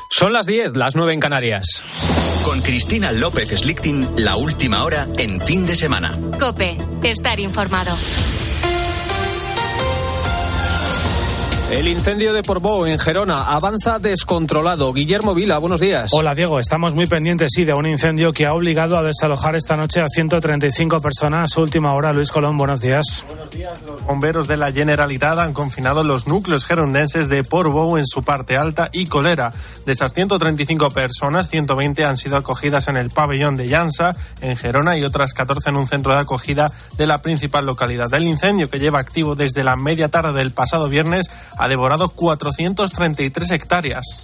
Son las 10, las 9 en Canarias. Con Cristina López Slichting, la última hora en Fin de Semana. COPE, estar informado. El incendio de Portbou en Gerona avanza descontrolado. Guillermo Vila, buenos días. Hola Diego, estamos muy pendientes de un incendio que ha obligado a desalojar esta noche a 135 personas. Última hora, Luis Colón, buenos días. Buenos días. Los bomberos de la Generalitat han confinado los núcleos gerundenses de Portbou en su parte alta y Colera. De esas 135 personas, 120 han sido acogidas en el pabellón de Llança, en Gerona, y otras 14 en un centro de acogida de la principal localidad. El incendio, que lleva activo desde la media tarde del pasado viernes, ha devorado 433 hectáreas.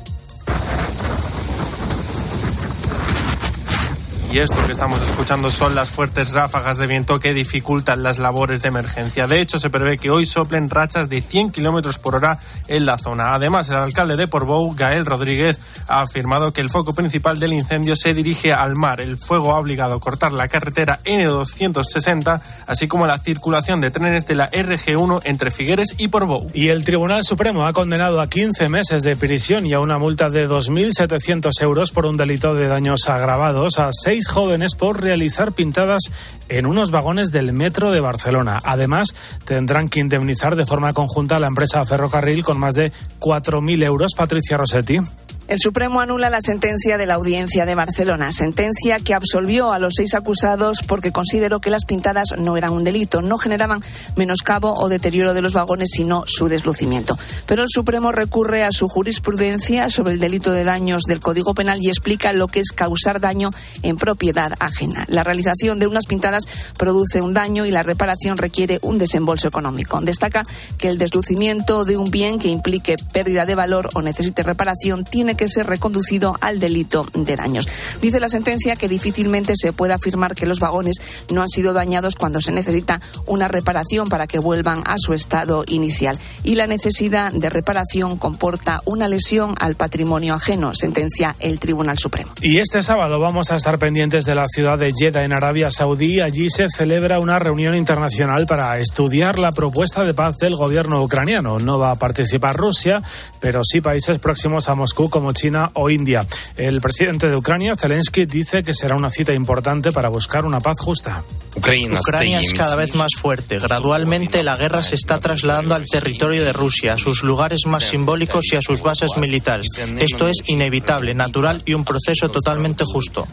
Y esto que estamos escuchando son las fuertes ráfagas de viento que dificultan las labores de emergencia. De hecho, se prevé que hoy soplen rachas de 100 kilómetros por hora en la zona. Además, el alcalde de Portbou, Gael Rodríguez, ha afirmado que el foco principal del incendio se dirige al mar. El fuego ha obligado a cortar la carretera N260, así como la circulación de trenes de la RG1 entre Figueres y Portbou. Y el Tribunal Supremo ha condenado a 15 meses de prisión y a una multa de 2.700 euros por un delito de daños agravados a 6 jóvenes por realizar pintadas en unos vagones del metro de Barcelona. Además, tendrán que indemnizar de forma conjunta a la empresa Ferrocarril con más de 4.000 euros. Patricia Rossetti. El Supremo anula la sentencia de la Audiencia de Barcelona, sentencia que absolvió a los 6 acusados porque consideró que las pintadas no eran un delito, no generaban menoscabo o deterioro de los vagones, sino su deslucimiento. Pero el Supremo recurre a su jurisprudencia sobre el delito de daños del Código Penal y explica lo que es causar daño en propiedad ajena. La realización de unas pintadas produce un daño y la reparación requiere un desembolso económico. Destaca que el deslucimiento de un bien que implique pérdida de valor o necesite reparación tiene que ser reconducido al delito de daños. Dice la sentencia que difícilmente se puede afirmar que los vagones no han sido dañados cuando se necesita una reparación para que vuelvan a su estado inicial. Y la necesidad de reparación comporta una lesión al patrimonio ajeno, sentencia el Tribunal Supremo. Y este sábado vamos a estar pendientes de la ciudad de Jeddah, en Arabia Saudí. Allí se celebra una reunión internacional para estudiar la propuesta de paz del gobierno ucraniano. No va a participar Rusia, pero sí países próximos a Moscú como China o India. El presidente de Ucrania, Zelensky, dice que será una cita importante para buscar una paz justa. Ucrania es cada vez más fuerte. Gradualmente la guerra se está trasladando al territorio de Rusia, a sus lugares más simbólicos y a sus bases militares. Esto es inevitable, natural y un proceso totalmente justo.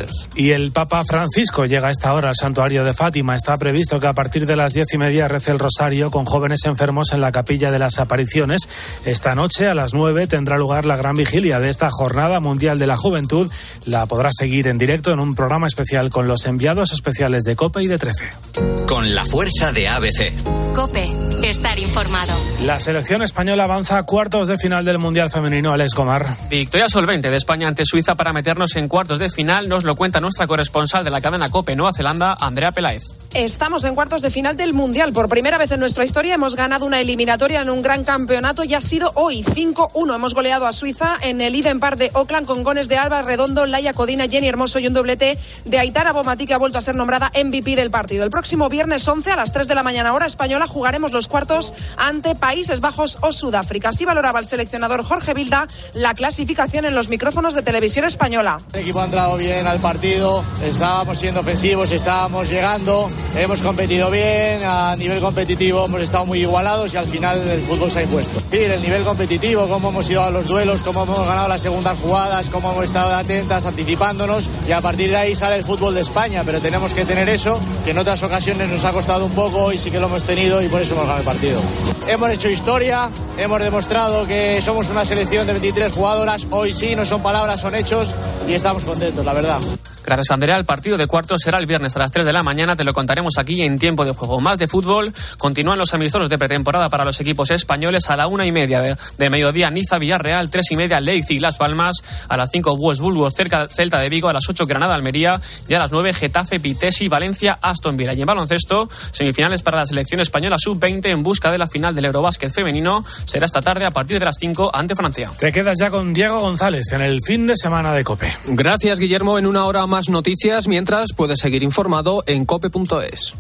Y el Papa Francisco llega a esta hora al santuario de Fátima. Está previsto que a partir de las 10:30 rece el rosario con jóvenes enfermos en la capilla de las apariciones. Esta noche a las 9 tendrá lugar la gran vigilia de esta Jornada Mundial de la Juventud. La podrá seguir en directo en un programa especial con los enviados especiales de COPE y de 13. Con la fuerza de ABC. COPE, estar informado. La selección española avanza a cuartos de final del Mundial Femenino. Alex Gomar. Victoria solvente de España ante Suiza para meternos en cuartos de final. Nos lo cuenta nuestra corresponsal de la cadena COPE Nueva Zelanda, Andrea Peláez. Estamos en cuartos de final del Mundial. Por primera vez en nuestra historia hemos ganado una eliminatoria en un gran campeonato y ha sido hoy 5-1. Hemos goleado a Suiza en el Eden Park de Auckland con goles de Alba Redondo, Laia Codina, Jenny Hermoso y un doblete de Aitana Bonmatí, que ha vuelto a ser nombrada MVP del partido. El próximo viernes 11 a las 3 de la mañana hora española jugaremos los cuartos ante Países Bajos o Sudáfrica. Así valoraba el seleccionador Jorge Vilda la clasificación en los micrófonos de Televisión Española. El equipo ha entrado bien al partido, estábamos siendo ofensivos, estábamos llegando. Hemos competido bien, a nivel competitivo hemos estado muy igualados y al final el fútbol se ha impuesto. Sí, el nivel competitivo, cómo hemos ido a los duelos, cómo hemos ganado las segundas jugadas, cómo hemos estado atentas, anticipándonos, y a partir de ahí sale el fútbol de España, pero tenemos que tener eso, que en otras ocasiones nos ha costado un poco y sí que lo hemos tenido y por eso hemos ganado el partido. Hemos hecho historia, hemos demostrado que somos una selección de 23 jugadoras, hoy sí, no son palabras, son hechos y estamos contentos, la verdad. Gracias, Andrea. El partido de cuartos será el viernes a las 3 de la mañana. Te lo contaremos aquí en Tiempo de Juego. Más de fútbol. Continúan los amistosos de pretemporada para los equipos españoles. A la 1:30 de mediodía, Niza Villarreal. 3:30, Leipzig Las Palmas. A las 5, Wolfsburgo Celta de Vigo. A las 8, Granada Almería. Y a las 9, Getafe Vitesse, Valencia Aston Villa. Y en baloncesto, semifinales para la selección española sub-20 en busca de la final del Eurobásquet femenino. Será esta tarde a partir de las 5 ante Francia. Te quedas ya con Diego González en el fin de semana de COPE. Gracias, Guillermo. En una hora más noticias, mientras puedes seguir informado en cope.es.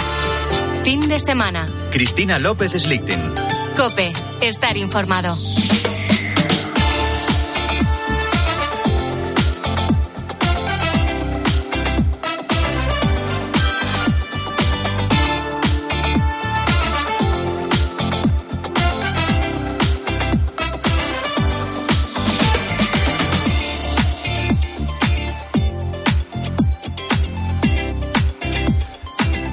Fin de semana. Cristina López Slichting. COPE, estar informado.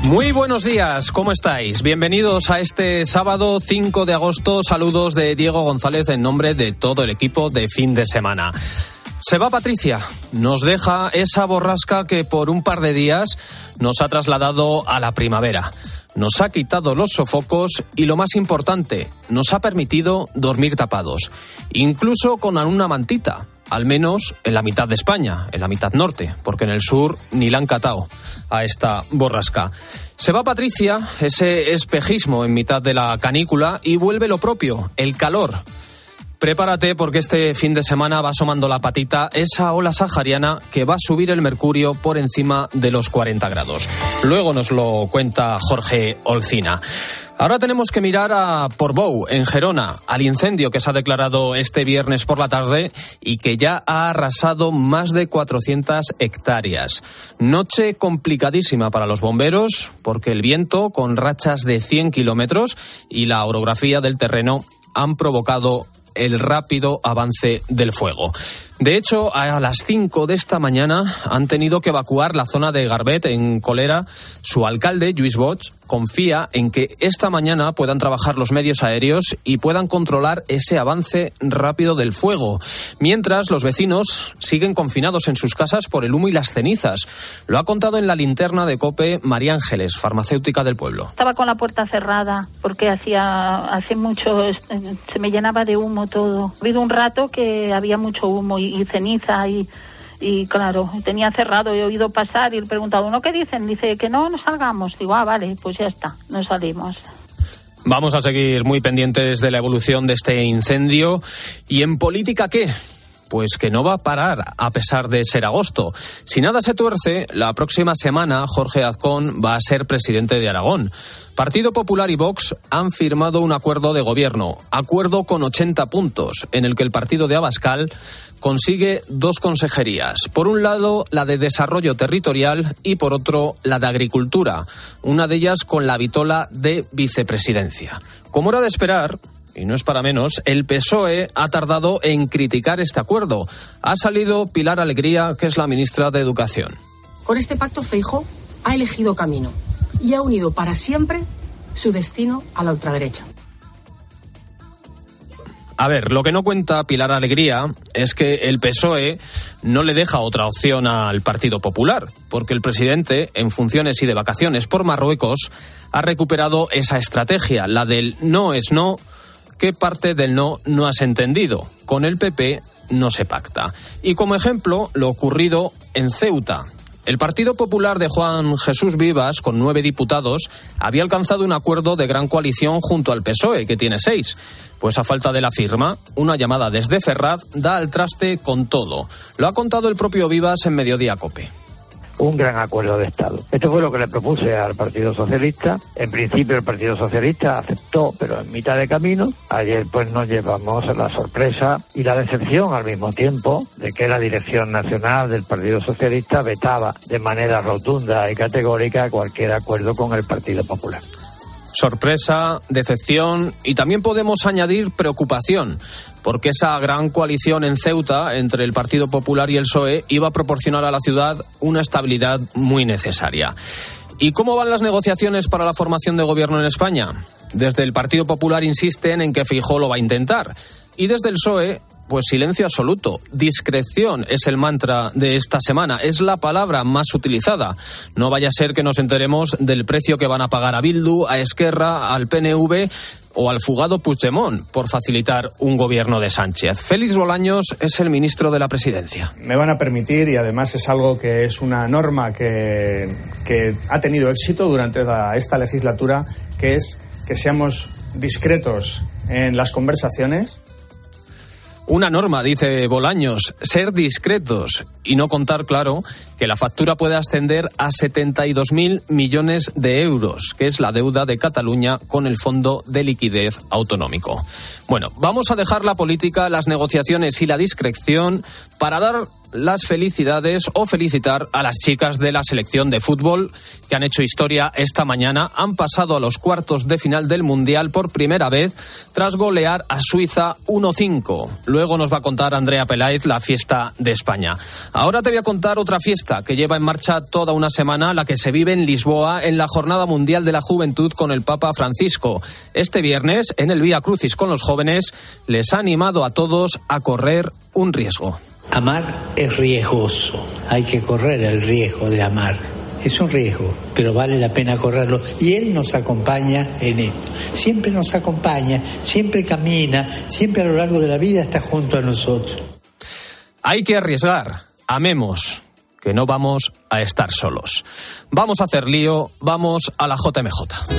Muy buenos días, ¿cómo estáis? Bienvenidos a este sábado 5 de agosto. Saludos de Diego González en nombre de todo el equipo de fin de semana. Se va Patricia, nos deja esa borrasca que por un par de días nos ha trasladado a la primavera. Nos ha quitado los sofocos y, lo más importante, nos ha permitido dormir tapados, incluso con una mantita, al menos en la mitad de España, en la mitad norte, porque en el sur ni la han catado a esta borrasca. Se va Patricia, ese espejismo en mitad de la canícula, y vuelve lo propio, el calor. Prepárate porque este fin de semana va asomando la patita esa ola sahariana que va a subir el mercurio por encima de los 40 grados. Luego nos lo cuenta Jorge Olcina. Ahora tenemos que mirar a Portbou, en Gerona, al incendio que se ha declarado este viernes por la tarde y que ya ha arrasado más de 400 hectáreas. Noche complicadísima para los bomberos porque el viento, con rachas de 100 kilómetros, y la orografía del terreno han provocado el rápido avance del fuego. De hecho, a las 5 de esta mañana han tenido que evacuar la zona de Garbet, en Colera. Su alcalde, Lluís Bosch, confía en que esta mañana puedan trabajar los medios aéreos y puedan controlar ese avance rápido del fuego. Mientras, los vecinos siguen confinados en sus casas por el humo y las cenizas. Lo ha contado en la linterna de COPE María Ángeles, farmacéutica del pueblo. Estaba con la puerta cerrada porque hace mucho, se me llenaba de humo todo. Ha habido un rato que había mucho humo y ceniza y claro, tenía cerrado, he oído pasar y he preguntado, ¿no qué dicen? Dice que no salgamos. Digo, vale, pues ya está, no salimos. Vamos a seguir muy pendientes de la evolución de este incendio. ¿Y en política qué? Pues que no va a parar a pesar de ser agosto. Si nada se tuerce, la próxima semana Jorge Azcón va a ser presidente de Aragón. Partido Popular y Vox han firmado un acuerdo de gobierno, acuerdo con 80 puntos, en el que el partido de Abascal consigue 2 consejerías. Por un lado, la de Desarrollo Territorial y por otro, la de Agricultura, una de ellas con la vitola de vicepresidencia. Como era de esperar, y no es para menos, el PSOE ha tardado en criticar este acuerdo. Ha salido Pilar Alegría, que es la ministra de Educación. Con este pacto, Feijóo ha elegido camino y ha unido para siempre su destino a la ultraderecha. A ver, lo que no cuenta Pilar Alegría es que el PSOE no le deja otra opción al Partido Popular, porque el presidente, en funciones y de vacaciones por Marruecos, ha recuperado esa estrategia, la del no es no. ¿Qué parte del no has entendido? Con el PP no se pacta. Y como ejemplo, lo ocurrido en Ceuta. El Partido Popular de Juan Jesús Vivas, con 9 diputados, había alcanzado un acuerdo de gran coalición junto al PSOE, que tiene 6. Pues a falta de la firma, una llamada desde Ferraz da al traste con todo. Lo ha contado el propio Vivas en Mediodía COPE. Un gran acuerdo de Estado. Esto fue lo que le propuse al Partido Socialista. En principio el Partido Socialista aceptó, pero en mitad de camino. Ayer pues nos llevamos la sorpresa y la decepción al mismo tiempo de que la dirección nacional del Partido Socialista vetaba de manera rotunda y categórica cualquier acuerdo con el Partido Popular. Sorpresa, decepción y también podemos añadir preocupación, porque esa gran coalición en Ceuta entre el Partido Popular y el PSOE iba a proporcionar a la ciudad una estabilidad muy necesaria. ¿Y cómo van las negociaciones para la formación de gobierno en España? Desde el Partido Popular insisten en que Feijóo lo va a intentar y desde el PSOE, pues silencio absoluto. Discreción es el mantra de esta semana, es la palabra más utilizada. No vaya a ser que nos enteremos del precio que van a pagar a Bildu, a Esquerra, al PNV o al fugado Puigdemont por facilitar un gobierno de Sánchez. Félix Bolaños es el ministro de la Presidencia. Me van a permitir, y además es algo que es una norma que ha tenido éxito durante esta legislatura, que es que seamos discretos en las conversaciones. Una norma, dice Bolaños, ser discretos y no contar, claro, que la factura puede ascender a 72.000 millones de euros, que es la deuda de Cataluña con el Fondo de Liquidez Autonómico. Bueno, vamos a dejar la política, las negociaciones y la discreción para dar las felicidades o felicitar a las chicas de la selección de fútbol que han hecho historia esta mañana. Han pasado a los cuartos de final del Mundial por primera vez tras golear a Suiza 1-5. Luego nos va a contar Andrea Peláez la fiesta de España. Ahora te voy a contar otra fiesta fiesta que lleva en marcha toda una semana, la que se vive en Lisboa en la Jornada Mundial de la Juventud con el Papa Francisco. Este viernes, en el Vía Crucis con los jóvenes, les ha animado a todos a correr un riesgo. Amar es riesgoso, hay que correr el riesgo de amar. Es un riesgo, pero vale la pena correrlo. Y Él nos acompaña en esto. Siempre nos acompaña, siempre camina, siempre a lo largo de la vida está junto a nosotros. Hay que arriesgar. Amemos, que no vamos a estar solos. Vamos a hacer lío, vamos a la JMJ.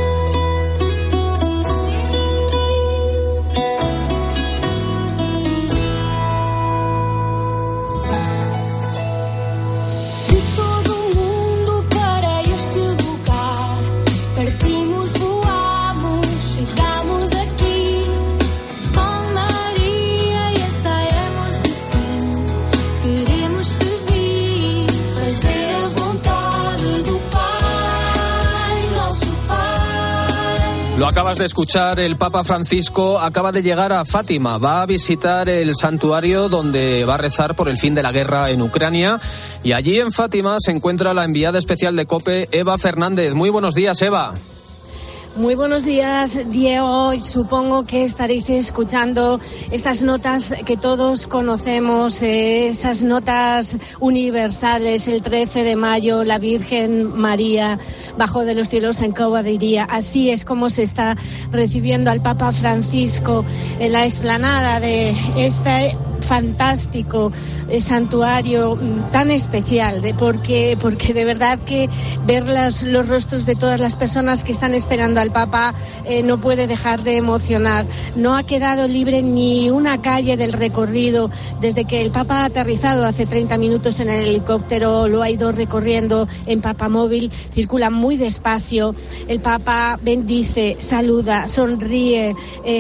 Lo acabas de escuchar, el Papa Francisco acaba de llegar a Fátima, va a visitar el santuario donde va a rezar por el fin de la guerra en Ucrania, y allí en Fátima se encuentra la enviada especial de COPE, Eva Fernández. Muy buenos días, Eva. Muy buenos días, Diego. Supongo que estaréis escuchando estas notas que todos conocemos, esas notas universales. El 13 de mayo, la Virgen María bajó de los cielos en Cova de Iría. Así es como se está recibiendo al Papa Francisco en la explanada de este fantástico santuario tan especial, porque de verdad que ver los rostros de todas las personas que están esperando al Papa no puede dejar de emocionar. No ha quedado libre ni una calle del recorrido desde que el Papa ha aterrizado hace 30 minutos en el helicóptero, lo ha ido recorriendo en Papamóvil, circula muy despacio. El Papa bendice, saluda, sonríe.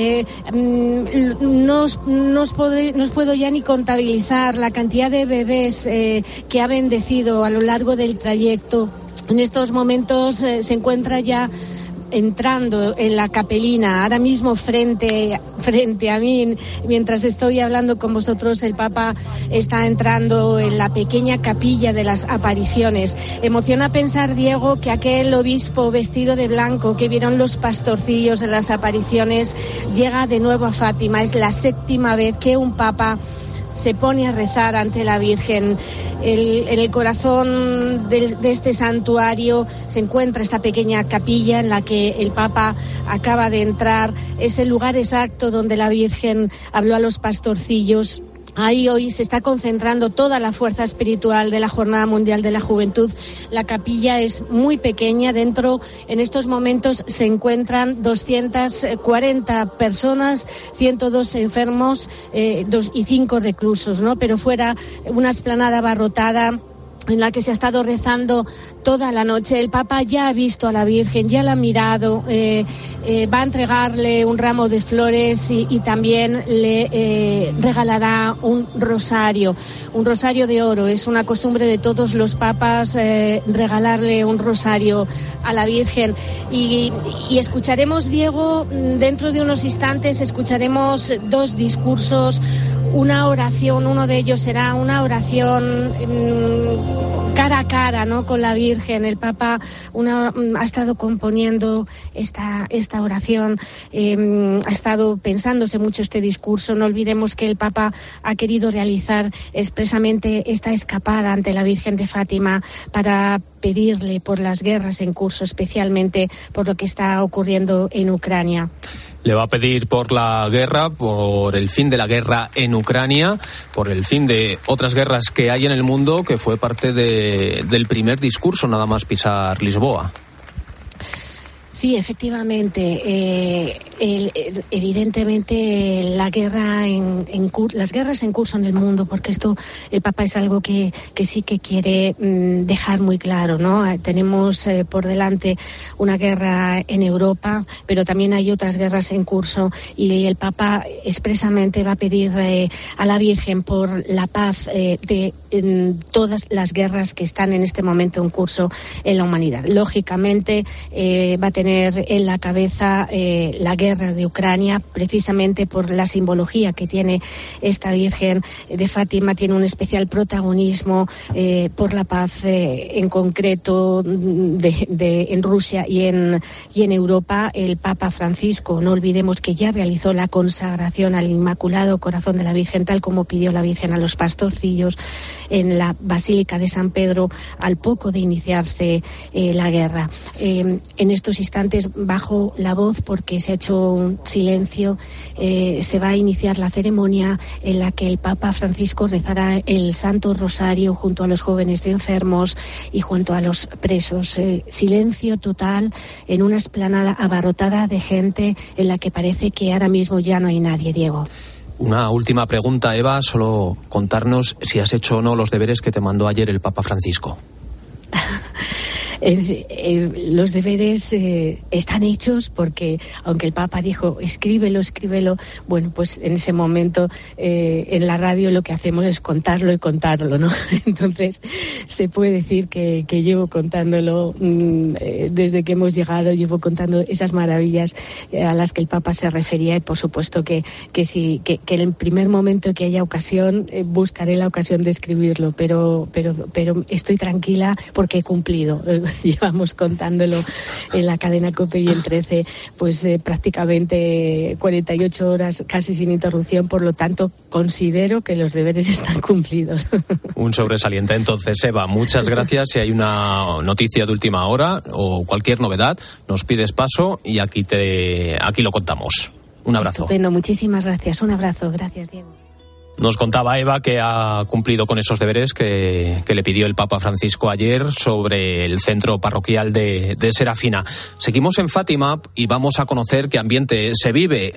No os puedo ya ni contabilizar la cantidad de bebés que ha bendecido a lo largo del trayecto. En estos momentos se encuentra ya entrando en la capelina, ahora mismo frente a mí, mientras estoy hablando con vosotros, el Papa está entrando en la pequeña capilla de las apariciones. Emociona pensar, Diego, que aquel obispo vestido de blanco que vieron los pastorcillos en las apariciones llega de nuevo a Fátima. Es la 7ª vez que un Papa se pone a rezar ante la Virgen. En el corazón de este santuario se encuentra esta pequeña capilla en la que el Papa acaba de entrar. Es el lugar exacto donde la Virgen habló a los pastorcillos. Ahí hoy se está concentrando toda la fuerza espiritual de la Jornada Mundial de la Juventud. La capilla es muy pequeña. Dentro, en estos momentos, se encuentran 240 personas, 102 enfermos y 5 reclusos, ¿no? Pero fuera, una explanada abarrotada en la que se ha estado rezando toda la noche. El Papa ya ha visto a la Virgen, ya la ha mirado, va a entregarle un ramo de flores y también le regalará un rosario de oro. Es una costumbre de todos los papas regalarle un rosario a la Virgen. Y escucharemos, Diego, dentro de unos instantes, escucharemos 2 discursos, una oración. Uno de ellos será una oración cara a cara, ¿no?, con la Virgen. El Papa ha estado componiendo esta oración, ha estado pensándose mucho este discurso. No olvidemos que el Papa ha querido realizar expresamente esta escapada ante la Virgen de Fátima para pedirle por las guerras en curso, especialmente por lo que está ocurriendo en Ucrania. Le va a pedir por la guerra, por el fin de la guerra en Ucrania, por el fin de otras guerras que hay en el mundo, que fue parte del primer discurso nada más pisar Lisboa. Sí, efectivamente. Evidentemente las guerras en curso en el mundo, porque esto el Papa es algo que sí que quiere dejar muy claro, ¿no? Tenemos por delante una guerra en Europa, pero también hay otras guerras en curso, y el Papa expresamente va a pedir a la Virgen por la paz de en todas las guerras que están en este momento en curso en la humanidad. Lógicamente va a tener en la cabeza la guerra de Ucrania, precisamente por la simbología que tiene esta Virgen de Fátima. Tiene un especial protagonismo por la paz en concreto en Rusia y en Europa. El Papa Francisco, no olvidemos que ya realizó la consagración al Inmaculado Corazón de la Virgen, tal como pidió la Virgen a los pastorcillos en la Basílica de San Pedro al poco de iniciarse la guerra. En estos instantes bajo la voz porque se ha hecho un silencio. Se va a iniciar la ceremonia en la que el Papa Francisco rezará el Santo Rosario junto a los jóvenes enfermos y junto a los presos. Silencio total en una explanada abarrotada de gente en la que parece que ahora mismo ya no hay nadie, Diego. Una última pregunta, Eva, solo contarnos si has hecho o no los deberes que te mandó ayer el Papa Francisco. Los deberes están hechos porque, aunque el Papa dijo escríbelo, bueno, pues en ese momento en la radio lo que hacemos es contarlo y contarlo, ¿no? Entonces se puede decir que llevo contándolo desde que hemos llegado, llevo contando esas maravillas a las que el Papa se refería, y por supuesto que en el primer momento que haya ocasión buscaré la ocasión de escribirlo, pero estoy tranquila porque he cumplido. Llevamos contándolo en la cadena COPE y en 13 pues prácticamente 48 horas casi sin interrupción, por lo tanto considero que los deberes están cumplidos. Un sobresaliente. Entonces, Eva, muchas gracias. Si hay una noticia de última hora o cualquier novedad, nos pides paso y aquí lo contamos. Un abrazo. Estupendo, muchísimas gracias. Un abrazo, gracias, Diego. Nos contaba Eva que ha cumplido con esos deberes que le pidió el Papa Francisco ayer sobre el centro parroquial de Serafina. Seguimos en Fátima y vamos a conocer qué ambiente se vive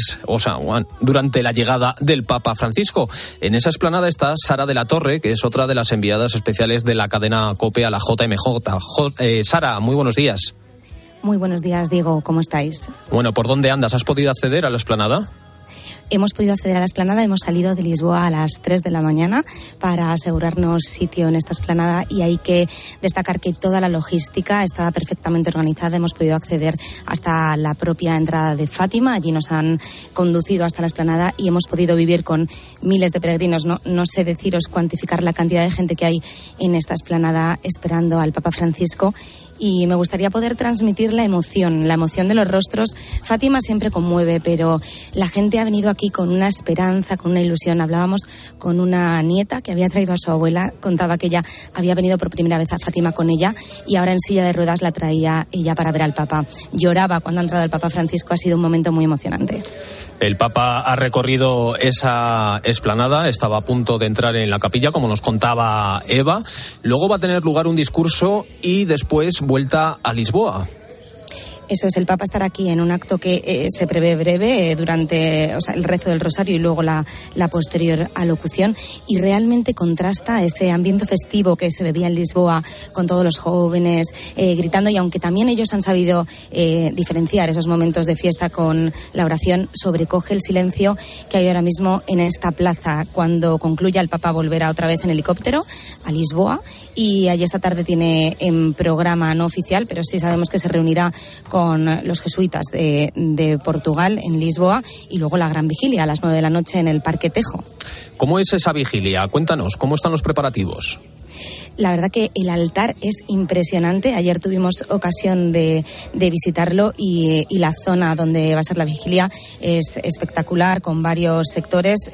durante la llegada del Papa Francisco. En esa explanada está Sara de la Torre, que es otra de las enviadas especiales de la cadena COPE a la JMJ. Sara, muy buenos días. Muy buenos días, Diego. ¿Cómo estáis? Bueno, ¿por dónde andas? ¿Has podido acceder a la explanada? Hemos podido acceder a la explanada, hemos salido de Lisboa a las 3 de la mañana para asegurarnos sitio en esta explanada, y hay que destacar que toda la logística estaba perfectamente organizada. Hemos podido acceder hasta la propia entrada de Fátima, allí nos han conducido hasta la explanada y hemos podido vivir con miles de peregrinos. No sé deciros, cuantificar la cantidad de gente que hay en esta explanada esperando al Papa Francisco. Y me gustaría poder transmitir la emoción de los rostros. Fátima siempre conmueve, pero la gente ha venido aquí con una esperanza, con una ilusión. Hablábamos con una nieta que había traído a su abuela, contaba que ella había venido por primera vez a Fátima con ella y ahora en silla de ruedas la traía ella para ver al Papa. Lloraba cuando ha entrado el Papa Francisco, ha sido un momento muy emocionante. El Papa ha recorrido esa explanada, estaba a punto de entrar en la capilla, como nos contaba Eva. Luego va a tener lugar un discurso y después vuelta a Lisboa. Eso es, el Papa estará aquí en un acto que se prevé breve durante el rezo del Rosario y luego la posterior alocución, y realmente contrasta ese ambiente festivo que se vivía en Lisboa con todos los jóvenes gritando, y aunque también ellos han sabido diferenciar esos momentos de fiesta con la oración, sobrecoge el silencio que hay ahora mismo en esta plaza. Cuando concluya, el Papa volverá otra vez en helicóptero a Lisboa y allí esta tarde tiene en programa no oficial, pero sí sabemos que se reunirá con los jesuitas de Portugal en Lisboa, y luego la gran vigilia a las 9 de la noche en el Parque Tejo. ¿Cómo es esa vigilia? Cuéntanos, ¿cómo están los preparativos? La verdad que el altar es impresionante. Ayer tuvimos ocasión de visitarlo y la zona donde va a ser la vigilia es espectacular, con varios sectores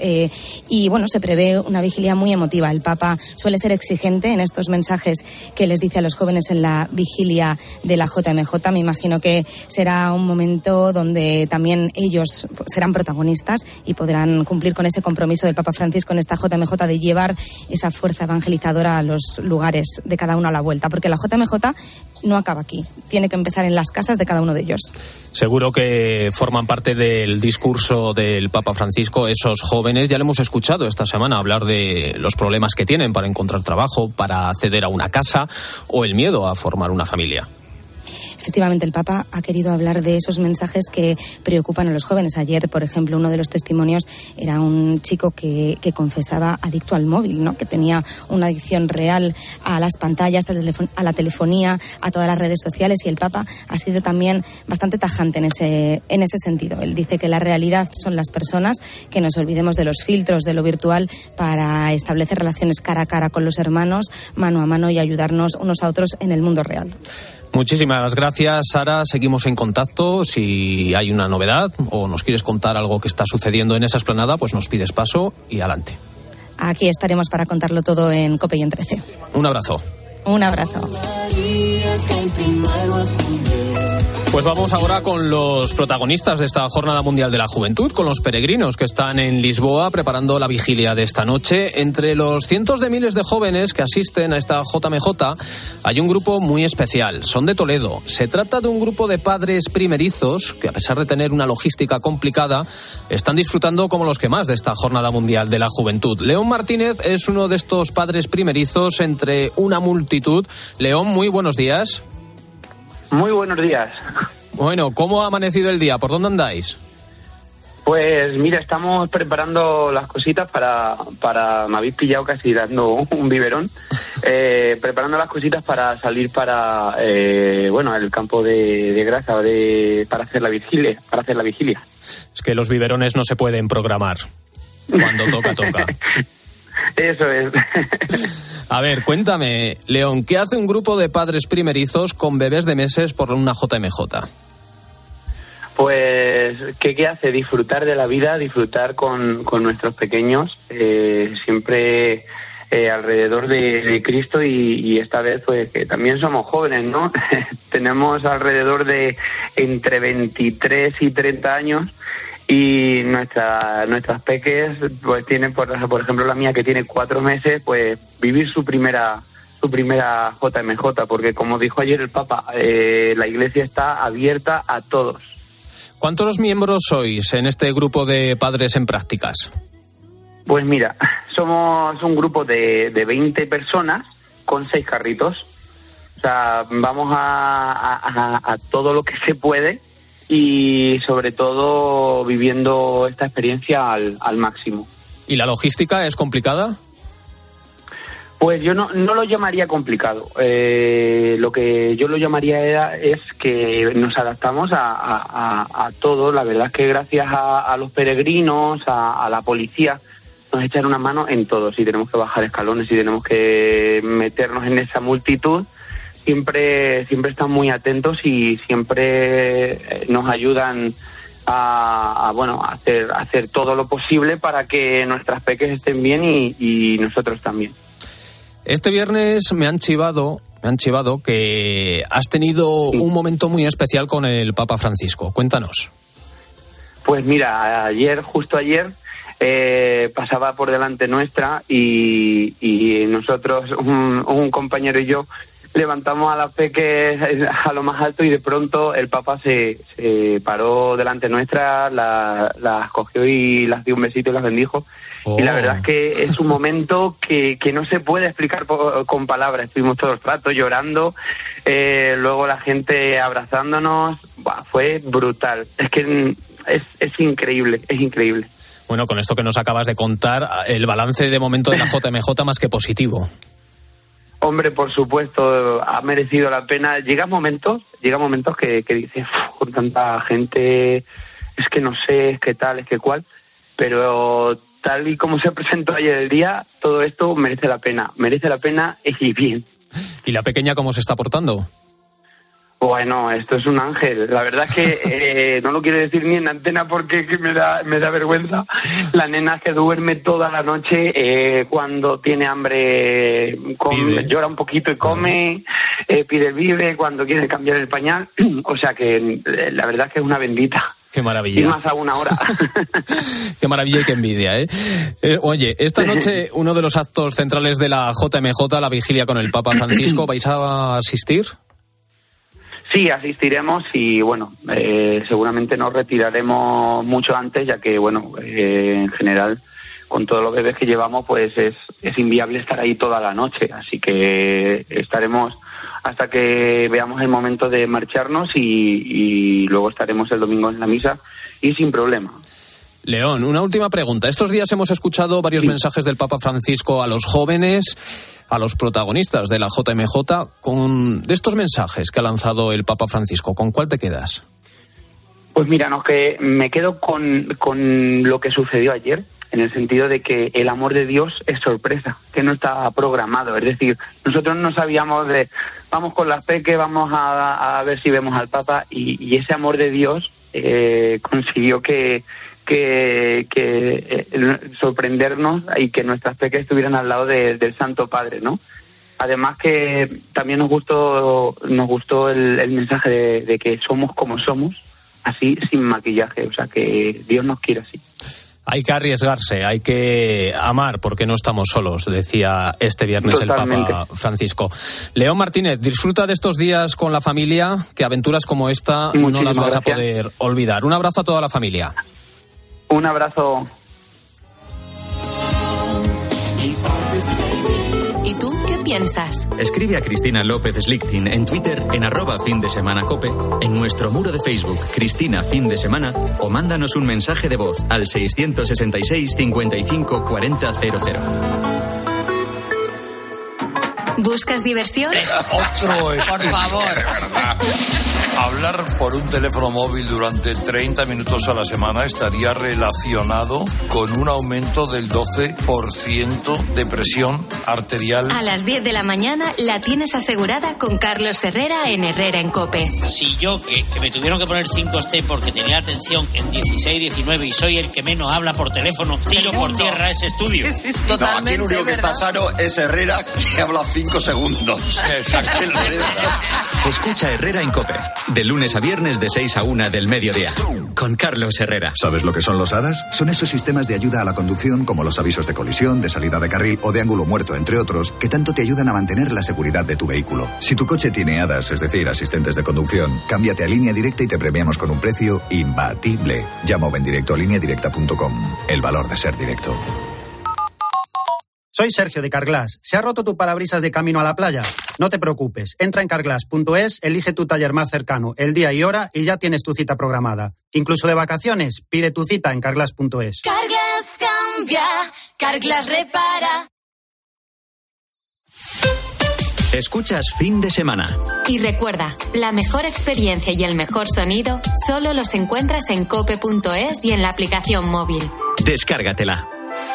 y bueno, se prevé una vigilia muy emotiva. El Papa suele ser exigente en estos mensajes que les dice a los jóvenes en la vigilia de la JMJ. Me imagino que será un momento donde también ellos serán protagonistas y podrán cumplir con ese compromiso del Papa Francisco en esta JMJ de llevar esa fuerza evangelizadora a los lugares de cada uno a la vuelta, porque la JMJ no acaba aquí, tiene que empezar en las casas de cada uno de ellos. Seguro que forman parte del discurso del Papa Francisco esos jóvenes. Ya le hemos escuchado esta semana hablar de los problemas que tienen para encontrar trabajo, para acceder a una casa o el miedo a formar una familia. Efectivamente, el Papa ha querido hablar de esos mensajes que preocupan a los jóvenes. Ayer, por ejemplo, uno de los testimonios era un chico que confesaba adicto al móvil, ¿no? Que tenía una adicción real a las pantallas, a la telefonía, a todas las redes sociales, y el Papa ha sido también bastante tajante en ese sentido. Él dice que la realidad son las personas, que nos olvidemos de los filtros, de lo virtual, para establecer relaciones cara a cara con los hermanos, mano a mano, y ayudarnos unos a otros en el mundo real. Muchísimas gracias, Sara. Seguimos en contacto. Si hay una novedad o nos quieres contar algo que está sucediendo en esa explanada, pues nos pides paso y adelante. Aquí estaremos para contarlo todo en COPE y en 13. Un abrazo. Un abrazo. Pues vamos ahora con los protagonistas de esta Jornada Mundial de la Juventud, con los peregrinos que están en Lisboa preparando la vigilia de esta noche. Entre los cientos de miles de jóvenes que asisten a esta JMJ hay un grupo muy especial. Son de Toledo. Se trata de un grupo de padres primerizos que, a pesar de tener una logística complicada, están disfrutando como los que más de esta Jornada Mundial de la Juventud. León Martínez es uno de estos padres primerizos entre una multitud. León, muy buenos días. Muy buenos días. Bueno, ¿cómo ha amanecido el día? ¿Por dónde andáis? Pues mira, estamos preparando las cositas para me habéis pillado casi dando un biberón, preparando las cositas para salir para, el campo de Grasa para hacer la vigilia. Es que los biberones no se pueden programar. Cuando toca. Eso es. A ver, cuéntame, León, ¿qué hace un grupo de padres primerizos con bebés de meses por una JMJ? Pues, ¿qué hace? Disfrutar de la vida, disfrutar con nuestros pequeños, siempre alrededor de Cristo y esta vez pues que también somos jóvenes, ¿no? Tenemos alrededor de entre 23 y 30 años. Y nuestras peques pues tienen, por ejemplo la mía que tiene 4 meses, pues vivir su primera JMJ, porque como dijo ayer el Papa, la Iglesia está abierta a todos. ¿Cuántos miembros sois en este grupo de padres en prácticas? Pues mira, somos un grupo de 20 personas con 6 carritos. O sea, vamos a todo lo que se puede. Y sobre todo viviendo esta experiencia al máximo. ¿Y la logística es complicada? Pues yo no lo llamaría complicado. Lo que yo lo llamaría es que nos adaptamos a todo. La verdad es que gracias a los peregrinos, a la policía, nos echan una mano en todo. Si tenemos que bajar escalones, si tenemos que meternos en esa multitud, siempre están muy atentos y siempre nos ayudan a hacer todo lo posible para que nuestras peques estén bien y nosotros también. Este viernes me han chivado que has tenido un momento muy especial con el Papa Francisco. Cuéntanos. Pues mira, justo ayer pasaba por delante nuestra y nosotros, un compañero y yo, levantamos a las peques a lo más alto y de pronto el Papa se paró delante nuestra, las cogió y las dio un besito y las bendijo. Oh. Y la verdad es que es un momento que no se puede explicar con palabras. Estuvimos todo el rato llorando, luego la gente abrazándonos. Fue brutal. Es que es increíble, es increíble. Bueno, con esto que nos acabas de contar, el balance de momento de la JMJ más que positivo. Hombre, por supuesto, ha merecido la pena. Llega momentos que dices, con tanta gente, es que no sé, es que tal, es que cual, pero tal y como se presentó ayer el día, todo esto merece la pena y bien. ¿Y la pequeña cómo se está portando? Bueno, esto es un ángel. La verdad es que no lo quiero decir ni en antena porque me da vergüenza. La nena que duerme toda la noche, cuando tiene hambre llora un poquito y come, pide el bibe, cuando quiere cambiar el pañal. O sea que la verdad es que es una bendita. Qué maravilla. Y más aún ahora. Qué maravilla y qué envidia, ¿eh? Oye, esta noche uno de los actos centrales de la JMJ, la vigilia con el Papa Francisco, ¿vais a asistir? Sí, asistiremos y seguramente nos retiraremos mucho antes, ya que en general con todos los bebés que llevamos, pues es inviable estar ahí toda la noche. Así que estaremos hasta que veamos el momento de marcharnos y luego estaremos el domingo en la misa y sin problema. León, una última pregunta. Estos días hemos escuchado varios mensajes del Papa Francisco a los jóvenes, a los protagonistas de la JMJ. De estos mensajes que ha lanzado el Papa Francisco, ¿con cuál te quedas? Pues mira, que me quedo con lo que sucedió ayer, en el sentido de que el amor de Dios es sorpresa, que no está programado. Es decir, nosotros no sabíamos vamos con la peque, vamos a ver si vemos al Papa, y ese amor de Dios consiguió que sorprendernos y que nuestras peques estuvieran al lado del Santo Padre, ¿no? Además que también nos gustó el mensaje de que somos como somos, así sin maquillaje, o sea que Dios nos quiere así. Hay que arriesgarse, hay que amar porque no estamos solos, decía este viernes Totalmente. El Papa Francisco. León Martínez, disfruta de estos días con la familia, que aventuras como esta no las vas a poder olvidar. Un abrazo a toda la familia. Un abrazo. ¿Y tú qué piensas? Escribe a Cristina López Slichting en Twitter en @findesemanacope, en nuestro muro de Facebook Cristina Fin de Semana, o mándanos un mensaje de voz al 666 55 40 00. ¿Buscas diversión? Otro es por favor. Hablar por un teléfono móvil durante 30 minutos a la semana estaría relacionado con un aumento del 12% de presión arterial. A las 10 de la mañana la tienes asegurada con Carlos Herrera en Herrera en COPE. Si yo, que me tuvieron que poner 5T porque tenía la tensión en 16, 19 y soy el que menos habla por teléfono, tiro por tierra ese estudio. Sí, totalmente. No, aquí el único que está sano es Herrera, que habla 5 segundos. Exacto. Escucha Herrera en COPE, de lunes a viernes de 6 a 1 del mediodía, con Carlos Herrera. ¿Sabes lo que son los ADAS? Son esos sistemas de ayuda a la conducción, como los avisos de colisión, de salida de carril o de ángulo muerto, entre otros, que tanto te ayudan a mantener la seguridad de tu vehículo. Si tu coche tiene ADAS, es decir, asistentes de conducción, cámbiate a Línea Directa y te premiamos con un precio imbatible. Llama o ven directo a lineadirecta.com. El valor de ser directo. Soy Sergio de Carglass. ¿Se ha roto tu parabrisas de camino a la playa? No te preocupes. Entra en carglass.es, elige tu taller más cercano, el día y hora y ya tienes tu cita programada. Incluso de vacaciones, pide tu cita en carglass.es. Carglass cambia, Carglass repara. Escuchas Fin de Semana. Y recuerda, la mejor experiencia y el mejor sonido solo los encuentras en cope.es y en la aplicación móvil. Descárgatela.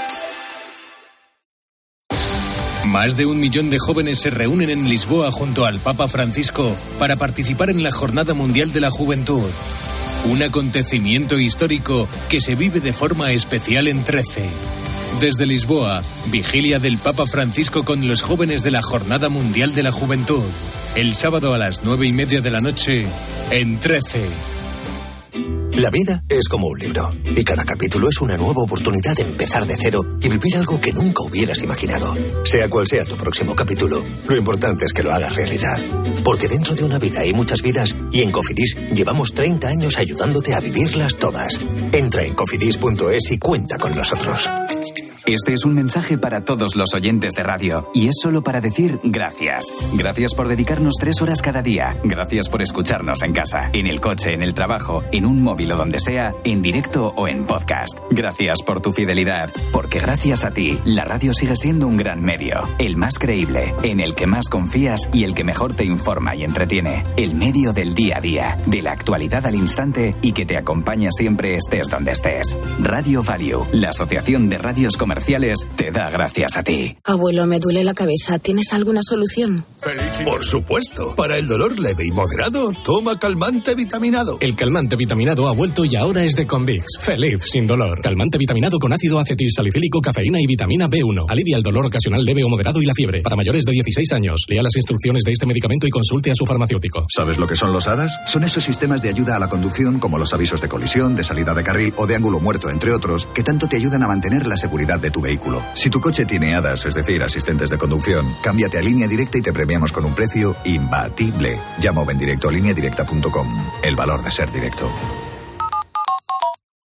Más de 1 millón de jóvenes se reúnen en Lisboa junto al Papa Francisco para participar en la Jornada Mundial de la Juventud. Un acontecimiento histórico que se vive de forma especial en 13. Desde Lisboa, vigilia del Papa Francisco con los jóvenes de la Jornada Mundial de la Juventud. El sábado a las 9:30 de la noche, en 13. La vida es como un libro, y cada capítulo es una nueva oportunidad de empezar de cero y vivir algo que nunca hubieras imaginado. Sea cual sea tu próximo capítulo, lo importante es que lo hagas realidad. Porque dentro de una vida hay muchas vidas, y en Cofidis llevamos 30 años ayudándote a vivirlas todas. Entra en cofidis.es y cuenta con nosotros. Este es un mensaje para todos los oyentes de radio y es solo para decir gracias. Gracias por dedicarnos 3 horas cada día. Gracias por escucharnos en casa, en el coche, en el trabajo, en un móvil o donde sea, en directo o en podcast. Gracias por tu fidelidad, porque gracias a ti, la radio sigue siendo un gran medio, el más creíble, en el que más confías y el que mejor te informa y entretiene. El medio del día a día, de la actualidad al instante y que te acompaña siempre estés donde estés. Radio Value, la asociación de radios comerciales, te da gracias a ti. Abuelo, me duele la cabeza. ¿Tienes alguna solución? Por supuesto. Para el dolor leve y moderado, toma calmante vitaminado. El calmante vitaminado ha vuelto y ahora es de Convix. Feliz sin dolor. Calmante vitaminado con ácido acetilsalicílico, cafeína y vitamina B1. Alivia el dolor ocasional leve o moderado y la fiebre. Para mayores de 16 años. Lea las instrucciones de este medicamento y consulte a su farmacéutico. ¿Sabes lo que son los ADAS? Son esos sistemas de ayuda a la conducción, como los avisos de colisión, de salida de carril o de ángulo muerto, entre otros, que tanto te ayudan a mantener la seguridad de tu vehículo. Si tu coche tiene ADAS, es decir, asistentes de conducción, cámbiate a Línea Directa y te premiamos con un precio imbatible. Llama o ven directo a lineadirecta.com. El valor de ser directo.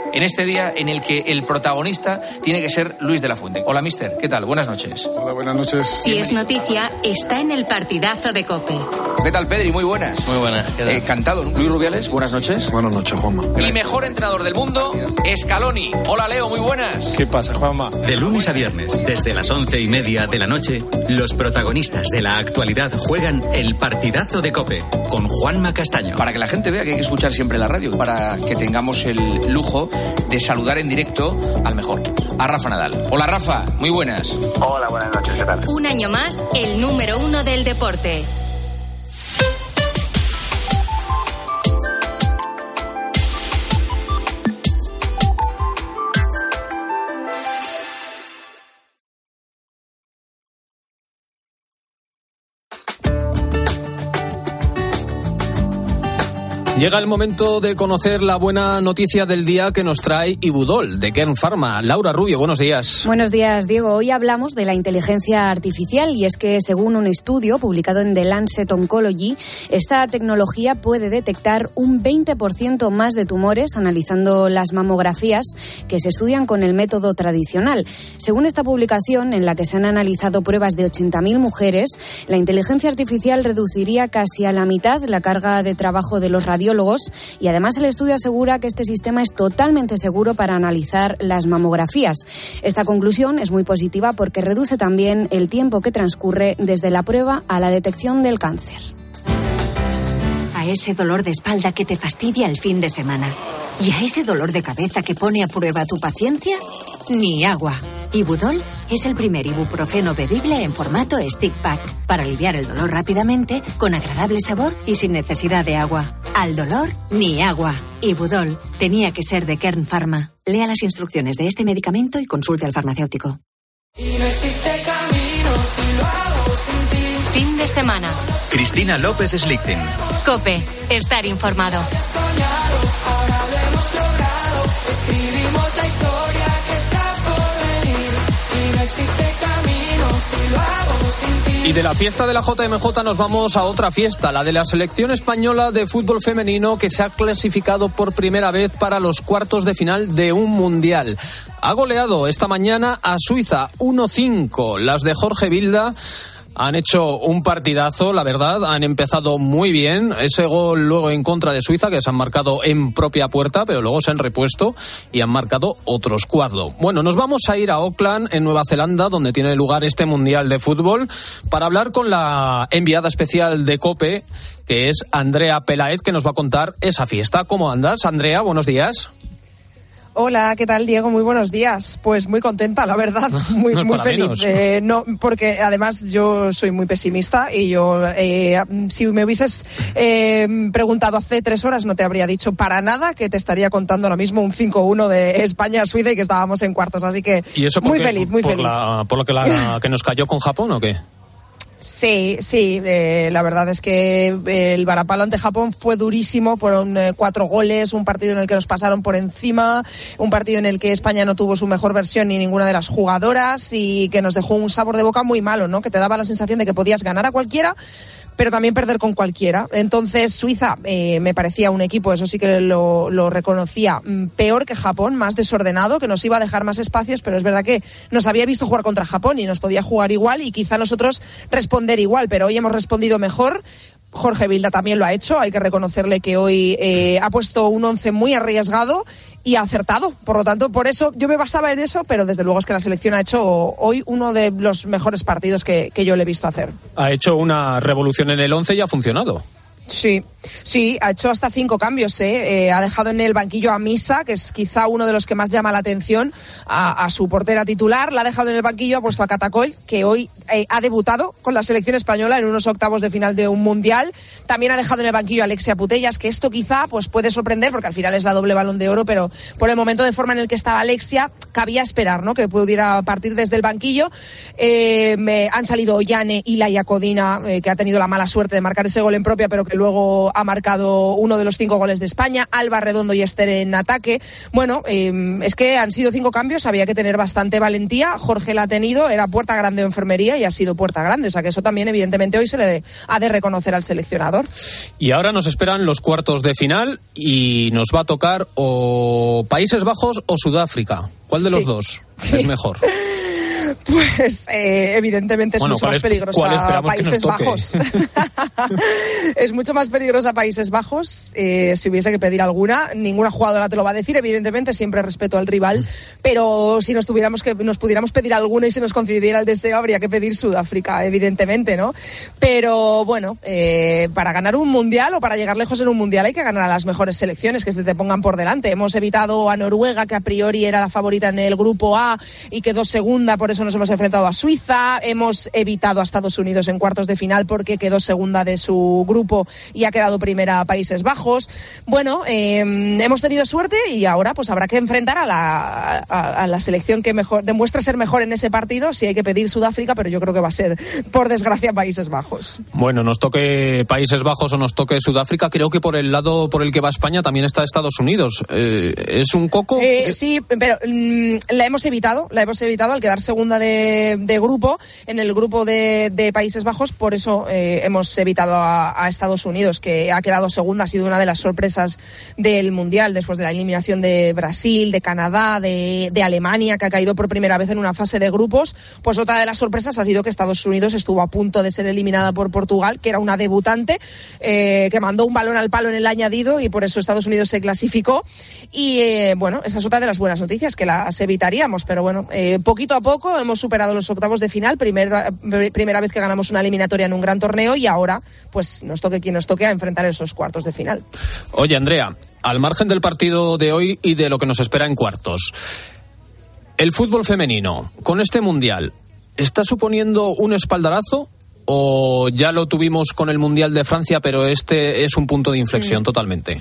en este día en el que el protagonista tiene que ser Luis de la Fuente. Hola, mister, ¿qué tal? Buenas noches. Hola, buenas noches. Si es noticia, está en el partidazo de COPE. ¿Qué tal, Pedri? Muy buenas. Muy buenas. Cantado, ¿no? Luis Rubiales, buenas noches. Buenas noches, Juanma. Y mejor entrenador del mundo, Scaloni. Hola, Leo, muy buenas. ¿Qué pasa, Juanma? De lunes a viernes, desde las 11:30 de la noche, los protagonistas de la actualidad juegan el partidazo de COPE con Juanma Castaño. Para que la gente vea que hay que escuchar siempre la radio, para que tengamos el lujo de saludar en directo al mejor, a Rafa Nadal. Hola, Rafa, muy buenas. Hola, buenas noches, ¿qué tal? Un año más, el número 1 del deporte. Llega el momento de conocer la buena noticia del día que nos trae Ibudol, de Kern Pharma. Laura Rubio, buenos días. Buenos días, Diego. Hoy hablamos de la inteligencia artificial y es que, según un estudio publicado en The Lancet Oncology, esta tecnología puede detectar un 20% más de tumores analizando las mamografías que se estudian con el método tradicional. Según esta publicación, en la que se han analizado pruebas de 80.000 mujeres, la inteligencia artificial reduciría casi a la mitad la carga de trabajo de los radiólogos y además el estudio asegura que este sistema es totalmente seguro para analizar las mamografías. Esta conclusión es muy positiva porque reduce también el tiempo que transcurre desde la prueba a la detección del cáncer. A ese dolor de espalda que te fastidia el fin de semana y a ese dolor de cabeza que pone a prueba tu paciencia, ni agua. Ibudol es el primer ibuprofeno bebible en formato stick pack para aliviar el dolor rápidamente, con agradable sabor y sin necesidad de agua. Al dolor, ni agua. Ibudol tenía que ser de Kern Pharma. Lea las instrucciones de este medicamento y consulte al farmacéutico. Y no existe camino si lo hago sin ti. Fin de semana. Cristina López Slichting. COPE. Estar informado. Ahora lo hemos logrado. Escribimos la historia que está por venir. Y no existe camino si lo hago sin ti. Y de la fiesta de la JMJ nos vamos a otra fiesta, la de la selección española de fútbol femenino, que se ha clasificado por primera vez para los cuartos de final de un mundial. Ha goleado esta mañana a Suiza 1-5. Las de Jorge Vilda han hecho un partidazo, la verdad, han empezado muy bien. Ese gol luego en contra de Suiza, que se han marcado en propia puerta, pero luego se han repuesto y han marcado otros 4. Bueno, nos vamos a ir a Auckland, en Nueva Zelanda, donde tiene lugar este Mundial de Fútbol, para hablar con la enviada especial de COPE, que es Andrea Pelaez, que nos va a contar esa fiesta. ¿Cómo andas, Andrea? Buenos días. Hola, ¿qué tal, Diego? Muy buenos días. Pues muy contenta, la verdad, muy feliz. No, porque además yo soy muy pesimista y yo, si me hubieses preguntado hace 3 horas, no te habría dicho para nada que te estaría contando ahora mismo un 5-1 de España-Suiza y que estábamos en cuartos. Así que ¿y eso muy feliz, muy feliz. ¿Por lo que nos cayó con Japón o qué? Sí, la verdad es que el varapalo ante Japón fue durísimo, fueron 4 goles, un partido en el que nos pasaron por encima, un partido en el que España no tuvo su mejor versión ni ninguna de las jugadoras y que nos dejó un sabor de boca muy malo, ¿no? Que te daba la sensación de que podías ganar a cualquiera, pero también perder con cualquiera. Entonces Suiza me parecía un equipo, eso sí que lo reconocía, peor que Japón, más desordenado, que nos iba a dejar más espacios, pero es verdad que nos había visto jugar contra Japón y nos podía jugar igual y quizá nosotros responder igual, pero hoy hemos respondido mejor. Jorge Vilda también lo ha hecho, hay que reconocerle que hoy ha puesto un 11 muy arriesgado y ha acertado, por lo tanto, por eso yo me basaba en eso, pero desde luego es que la selección ha hecho hoy uno de los mejores partidos que yo le he visto hacer. Ha hecho una revolución en el 11 y ha funcionado. Sí, ha hecho hasta 5 cambios, ha dejado en el banquillo a Misa, que es quizá uno de los que más llama la atención, a su portera titular, la ha dejado en el banquillo, ha puesto a Catacoll, que hoy ha debutado con la selección española en unos octavos de final de un mundial, también ha dejado en el banquillo a Alexia Putellas, que esto quizá pues puede sorprender, porque al final es la doble Balón de Oro, pero por el momento de forma en el que estaba Alexia, cabía esperar, ¿no?, que pudiera partir desde el banquillo. Han salido Ollane y Laia Codina, que ha tenido la mala suerte de marcar ese gol en propia, pero que luego ha marcado uno de los 5 goles de España, Alba Redondo y Ester en ataque. Bueno, es que han sido 5 cambios, había que tener bastante valentía. Jorge la ha tenido, era puerta grande o enfermería y ha sido puerta grande, o sea que eso también evidentemente hoy se le ha de reconocer al seleccionador. Y ahora nos esperan los cuartos de final y nos va a tocar o Países Bajos o Sudáfrica. ¿Cuál de los dos es mejor? Pues evidentemente es mucho más peligrosa Países Bajos. Es mucho más peligrosa Países Bajos. Si hubiese que pedir alguna, ninguna jugadora te lo va a decir. Evidentemente siempre respeto al rival, pero si nos pudiéramos pedir alguna y se nos concediera el deseo, habría que pedir Sudáfrica, evidentemente, ¿no? Pero bueno, para ganar un mundial o para llegar lejos en un mundial hay que ganar a las mejores selecciones que se te pongan por delante. Hemos evitado a Noruega, que a priori era la favorita en el grupo A y quedó segunda, por eso nos hemos enfrentado a Suiza. Hemos evitado a Estados Unidos en cuartos de final porque quedó segunda de su grupo y ha quedado primera a Países Bajos. Bueno, hemos tenido suerte y ahora pues habrá que enfrentar a la selección que mejor demuestre ser mejor en ese partido. Sí hay que pedir Sudáfrica, pero yo creo que va a ser, por desgracia, Países Bajos. Bueno, nos toque Países Bajos o nos toque Sudáfrica, creo que por el lado por el que va España también está Estados Unidos. ¿Es un coco? Sí, pero la hemos evitado al quedar segunda de grupo, en el grupo de Países Bajos, por eso hemos evitado a Estados Unidos, que ha quedado segunda, ha sido una de las sorpresas del Mundial, después de la eliminación de Brasil, de Canadá, de Alemania, que ha caído por primera vez en una fase de grupos. Pues otra de las sorpresas ha sido que Estados Unidos estuvo a punto de ser eliminada por Portugal, que era una debutante, que mandó un balón al palo en el añadido y por eso Estados Unidos se clasificó. Y bueno, esa es otra de las buenas noticias, que las evitaríamos, pero bueno, poquito a poco hemos superado los octavos de final, primera vez que ganamos una eliminatoria en un gran torneo y ahora pues nos toque quien nos toque a enfrentar esos cuartos de final. Oye, Andrea, al margen del partido de hoy y de lo que nos espera en cuartos, el fútbol femenino con este mundial ¿está suponiendo un espaldarazo o ya lo tuvimos con el Mundial de Francia, pero este es un punto de inflexión totalmente?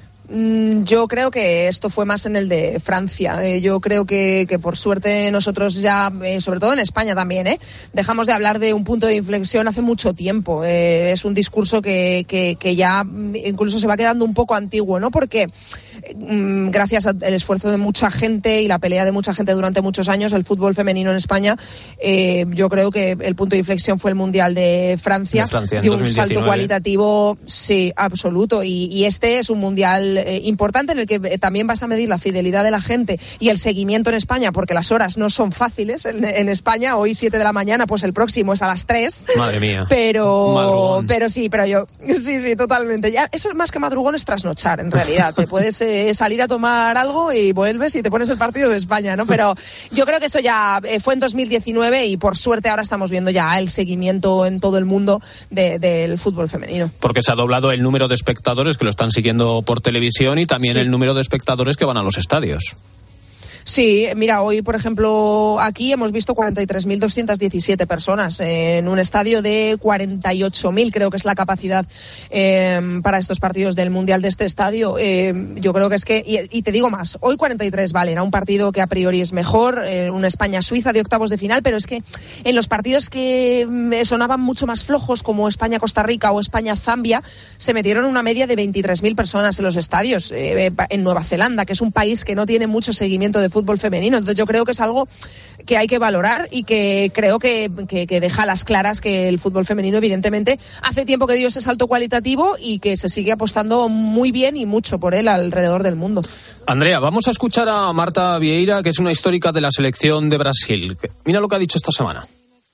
Yo creo que esto fue más en el de Francia. Yo creo que por suerte nosotros ya, sobre todo en España también, dejamos de hablar de un punto de inflexión hace mucho tiempo. Es un discurso que ya incluso se va quedando un poco antiguo, ¿no? Porque gracias al esfuerzo de mucha gente y la pelea de mucha gente durante muchos años, el fútbol femenino en España, yo creo que el punto de inflexión fue el Mundial de Francia dio un salto cualitativo, sí, absoluto, y este es un Mundial importante en el que también vas a medir la fidelidad de la gente y el seguimiento en España, porque las horas no son fáciles en España. Hoy 7 de la mañana, pues el próximo es a las 3. Madre mía. Pero sí, totalmente. Ya, eso más que madrugón es trasnochar, en realidad. Te puedes salir a tomar algo y vuelves y te pones el partido de España, ¿no? Pero yo creo que eso ya fue en 2019 y por suerte ahora estamos viendo ya el seguimiento en todo el mundo del fútbol femenino. Porque se ha doblado el número de espectadores que lo están siguiendo por televisión y también el número de espectadores que van a los estadios. Sí, mira, hoy, por ejemplo, aquí hemos visto 43.217 personas en un estadio de 48.000, creo que es la capacidad para estos partidos del Mundial de este estadio. Yo creo que es que, y te digo más, hoy 43, vale, era un partido que a priori es mejor, una España-Suiza de octavos de final, pero es que en los partidos que sonaban mucho más flojos, como España-Costa Rica o España-Zambia, se metieron una media de 23.000 personas en los estadios. En Nueva Zelanda, que es un país que no tiene mucho seguimiento de fútbol femenino. Entonces yo creo que es algo que hay que valorar y que creo que deja a las claras que el fútbol femenino evidentemente hace tiempo que dio ese salto cualitativo y que se sigue apostando muy bien y mucho por él alrededor del mundo. Andrea, vamos a escuchar a Marta Vieira, que es una histórica de la selección de Brasil. Mira lo que ha dicho esta semana.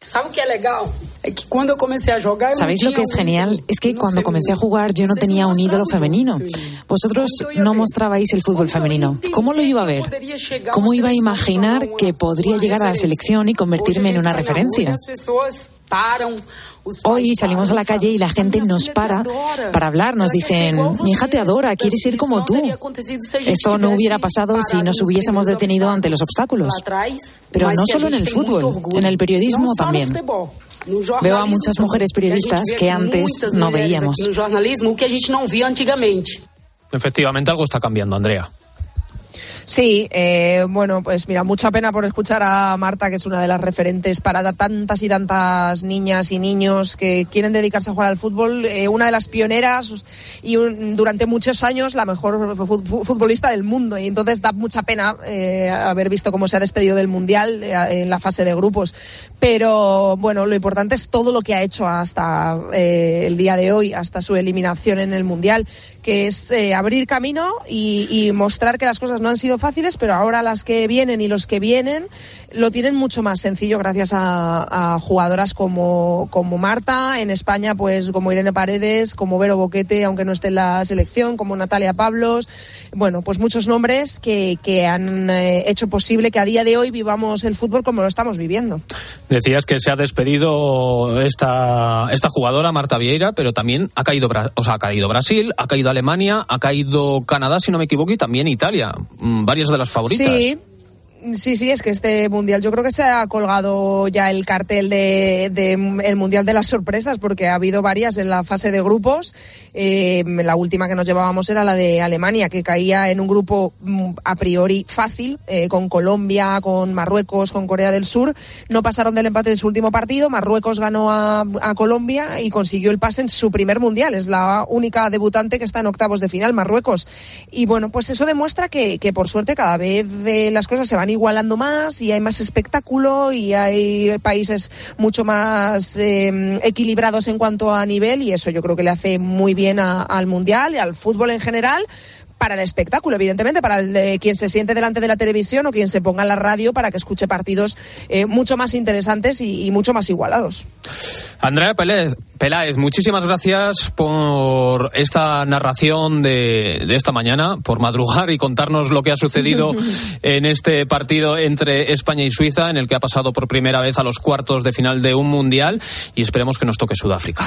¿Sabéis lo que es genial? Es que cuando comencé a jugar yo no tenía un ídolo femenino. Vosotros no mostrabais el fútbol femenino. ¿Cómo lo iba a ver? ¿Cómo iba a imaginar que podría llegar a la selección y convertirme en una referencia? Hoy salimos a la calle y la gente nos para hablar, nos dicen: mi hija te adora, quiere ser como tú. Esto no hubiera pasado si nos hubiésemos detenido ante los obstáculos. Pero no solo en el fútbol, en el periodismo también. Veo a muchas mujeres periodistas que antes no veíamos. Efectivamente, algo está cambiando, Andrea. Sí, bueno, pues mira, mucha pena por escuchar a Marta, que es una de las referentes para tantas y tantas niñas y niños que quieren dedicarse a jugar al fútbol, una de las pioneras y durante muchos años la mejor futbolista del mundo, y entonces da mucha pena haber visto cómo se ha despedido del Mundial en la fase de grupos, pero bueno, lo importante es todo lo que ha hecho hasta el día de hoy, hasta su eliminación en el Mundial, que es abrir camino y mostrar que las cosas no han sido fáciles, pero ahora las que vienen y los que vienen lo tienen mucho más sencillo gracias a jugadoras como Marta, en España pues como Irene Paredes, como Vero Boquete, aunque no esté en la selección, como Natalia Pavlos, bueno, pues muchos nombres que han hecho posible que a día de hoy vivamos el fútbol como lo estamos viviendo. Decías que se ha despedido esta jugadora, Marta Vieira, pero también ha caído Brasil, ha caído Alemania, ha caído Canadá, si no me equivoco, y también Italia, varias de las favoritas. Sí, es que este Mundial yo creo que se ha colgado ya el cartel de el Mundial de las sorpresas, porque ha habido varias en la fase de grupos. La última que nos llevábamos era la de Alemania, que caía en un grupo a priori fácil, con Colombia, con Marruecos, con Corea del Sur. No pasaron del empate de su último partido. Marruecos ganó a Colombia y consiguió el pase en su primer Mundial. Es la única debutante que está en octavos de final, Marruecos. Y bueno, pues eso demuestra que por suerte cada vez las cosas se van igualando más y hay más espectáculo y hay países mucho más equilibrados en cuanto a nivel, y eso yo creo que le hace muy bien al Mundial y al fútbol en general, para el espectáculo, evidentemente, para quien se siente delante de la televisión o quien se ponga en la radio para que escuche partidos mucho más interesantes y mucho más igualados. Andrea Peláez, muchísimas gracias por esta narración de esta mañana, por madrugar y contarnos lo que ha sucedido en este partido entre España y Suiza, en el que ha pasado por primera vez a los cuartos de final de un Mundial, y esperemos que nos toque Sudáfrica.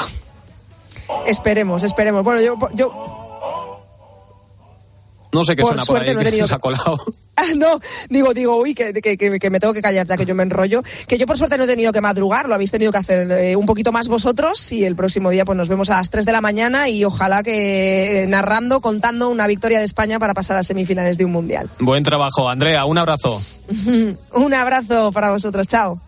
Esperemos. Bueno, yo no sé qué suena por ahí, que se ha colado. No, digo, uy, que me tengo que callar ya que yo me enrollo. Que yo por suerte no he tenido que madrugar, lo habéis tenido que hacer un poquito más vosotros, y el próximo día pues nos vemos a las 3 de la mañana y ojalá que contando una victoria de España para pasar a semifinales de un Mundial. Buen trabajo, Andrea, un abrazo. Un abrazo para vosotros, chao.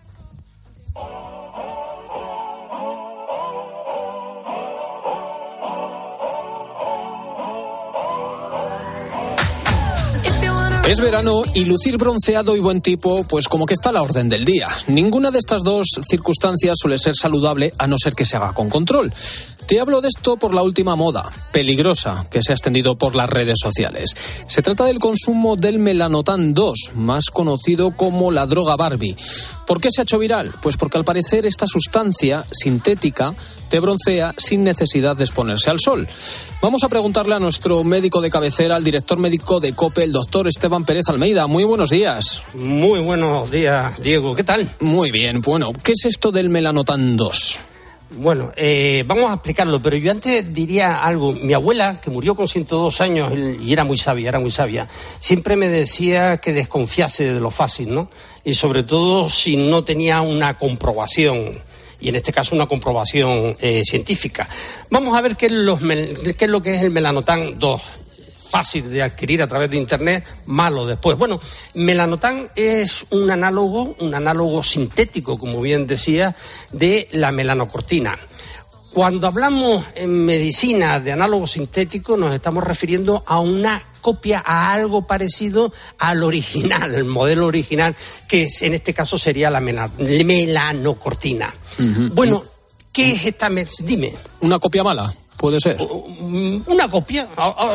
Es verano y lucir bronceado y buen tipo, pues como que está a la orden del día. Ninguna de estas dos circunstancias suele ser saludable, a no ser que se haga con control. Te hablo de esto por la última moda, peligrosa, que se ha extendido por las redes sociales. Se trata del consumo del Melanotan 2, más conocido como la droga Barbie. ¿Por qué se ha hecho viral? Pues porque al parecer esta sustancia sintética te broncea sin necesidad de exponerse al sol. Vamos a preguntarle a nuestro médico de cabecera, al director médico de COPE, el doctor Esteban Pérez Almeida. Muy buenos días. Muy buenos días, Diego. ¿Qué tal? Muy bien. Bueno, ¿qué es esto del Melanotan 2? Bueno, vamos a explicarlo, pero yo antes diría algo. Mi abuela, que murió con 102 años y era muy sabia, siempre me decía que desconfiase de lo fácil, ¿no? Y sobre todo si no tenía una comprobación, y en este caso una comprobación científica. Vamos a ver qué es lo que es el Melanotan 2. Fácil de adquirir a través de internet, malo después. Bueno, Melanotan es un análogo sintético, como bien decía, de la melanocortina. Cuando hablamos en medicina de análogo sintético, nos estamos refiriendo a una copia, a algo parecido al original, el modelo original, que en este caso sería la melanocortina. Uh-huh. Bueno, ¿qué es esta? Dime. ¿Una copia mala? Puede ser. Una copia.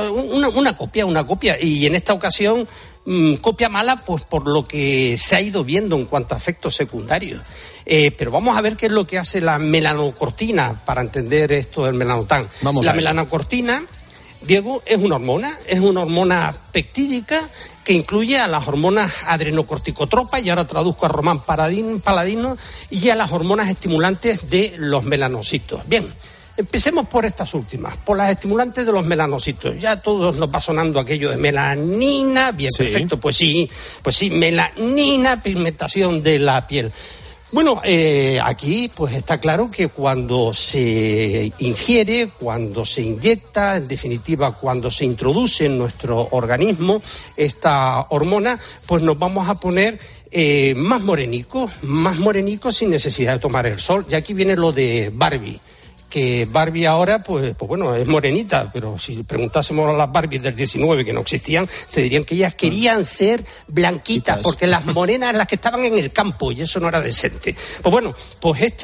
Y en esta ocasión, copia mala, pues por lo que se ha ido viendo en cuanto a efectos secundarios. Pero vamos a ver qué es lo que hace la melanocortina para entender esto del Melanotan. La melanocortina, Diego, es una hormona peptídica que incluye a las hormonas adrenocorticotropas, y ahora traduzco a Román Paladino, y a las hormonas estimulantes de los melanocitos. Bien. Empecemos por estas últimas, por las estimulantes de los melanocitos. Ya a todos nos va sonando aquello de melanina. Bien, sí. Perfecto, pues sí, melanina, pigmentación de la piel. Bueno, aquí pues está claro que cuando se ingiere, cuando se inyecta, en definitiva cuando se introduce en nuestro organismo esta hormona, pues nos vamos a poner más morenicos sin necesidad de tomar el sol. Y aquí viene lo de Barbie. Que Barbie ahora, pues bueno, es morenita, pero si preguntásemos a las Barbies del 19 que no existían, te dirían que ellas querían ser blanquitas, porque las morenas eran las que estaban en el campo y eso no era decente. Pues bueno, pues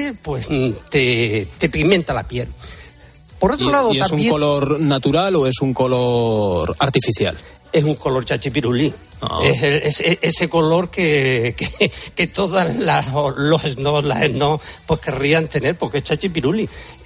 te pigmenta la piel. Por otro lado, ¿y es también, un color natural o es un color artificial? Es un color chachipirulí. Oh. Es ese color que todas las no pues querrían tener, porque es chachipiruli.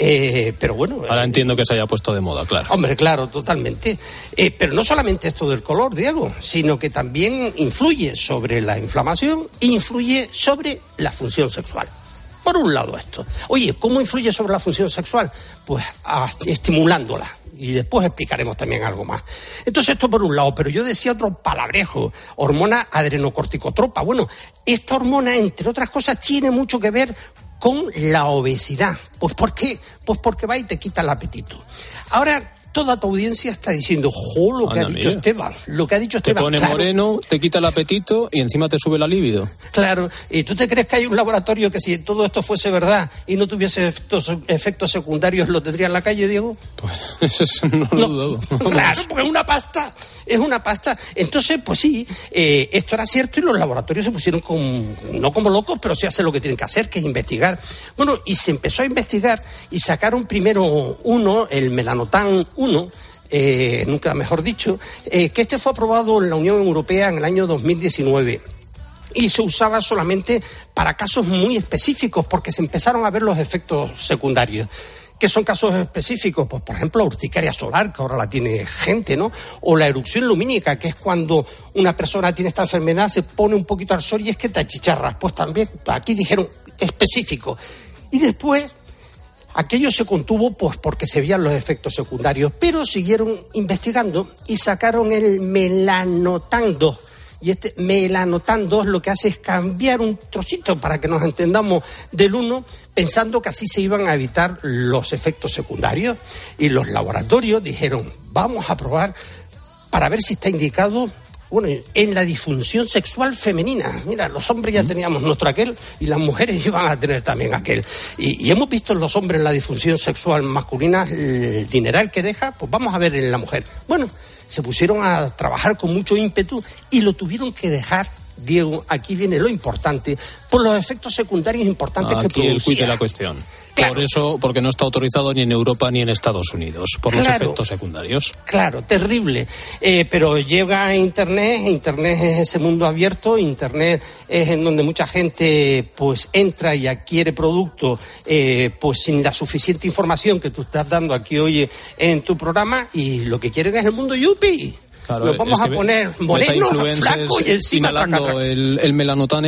Pero bueno. Ahora entiendo que se haya puesto de moda, claro. Hombre, claro, totalmente. Pero no solamente esto del color, Diego, sino que también influye sobre la inflamación, influye sobre la función sexual. Por un lado esto. Oye, ¿cómo influye sobre la función sexual? Pues estimulándola. Y después explicaremos también algo más. Entonces esto por un lado, pero yo decía otro palabrejo, hormona adrenocorticotropa. Bueno, esta hormona, entre otras cosas, tiene mucho que ver con la obesidad. Pues ¿por qué? Pues porque va y te quita el apetito. Ahora, toda tu audiencia está diciendo, lo que ha dicho Esteban. Lo que ha dicho Esteban. Te pone moreno, te quita el apetito y encima te sube la libido. Claro. ¿Y tú te crees que hay un laboratorio que si todo esto fuese verdad y no tuviese efectos secundarios lo tendría en la calle, Diego? Pues eso no lo dudo. Claro, porque es una pasta. Es una pasta. Entonces, pues sí, esto era cierto y los laboratorios se pusieron no como locos, pero sí hacen lo que tienen que hacer, que es investigar. Bueno, y se empezó a investigar y sacaron primero el melanotan 1, nunca mejor dicho, que este fue aprobado en la Unión Europea en el año 2019. Y se usaba solamente para casos muy específicos, porque se empezaron a ver los efectos secundarios. ¿Qué son casos específicos? Pues, por ejemplo, la urticaria solar, que ahora la tiene gente, ¿no? O la erupción lumínica, que es cuando una persona tiene esta enfermedad, se pone un poquito al sol y es que te achicharras. Pues también, aquí dijeron específico. Y después, aquello se contuvo pues porque se veían los efectos secundarios, pero siguieron investigando y sacaron el melanotan 2. Y este melanotan 2 lo que hace es cambiar un trocito para que nos entendamos del 1, pensando que así se iban a evitar los efectos secundarios. Y los laboratorios dijeron, vamos a probar para ver si está indicado, bueno, en la disfunción sexual femenina. Mira, los hombres ya teníamos nuestro aquel y las mujeres iban a tener también aquel. Y hemos visto en los hombres la disfunción sexual masculina, el dineral que deja, pues vamos a ver en la mujer. Bueno, se pusieron a trabajar con mucho ímpetu y lo tuvieron que dejar, Diego, aquí viene lo importante, por los efectos secundarios importantes que producía. Aquí el quid de la cuestión. Claro. Por eso, porque no está autorizado ni en Europa ni en Estados Unidos, por los efectos secundarios. Claro, terrible. Pero llega a Internet es ese mundo abierto, Internet es en donde mucha gente pues entra y adquiere productos pues sin la suficiente información que tú estás dando aquí hoy en tu programa, y lo que quieren es el mundo yuppie. Claro, nos vamos a poner morenos, flacos y encima inhalando el melanotan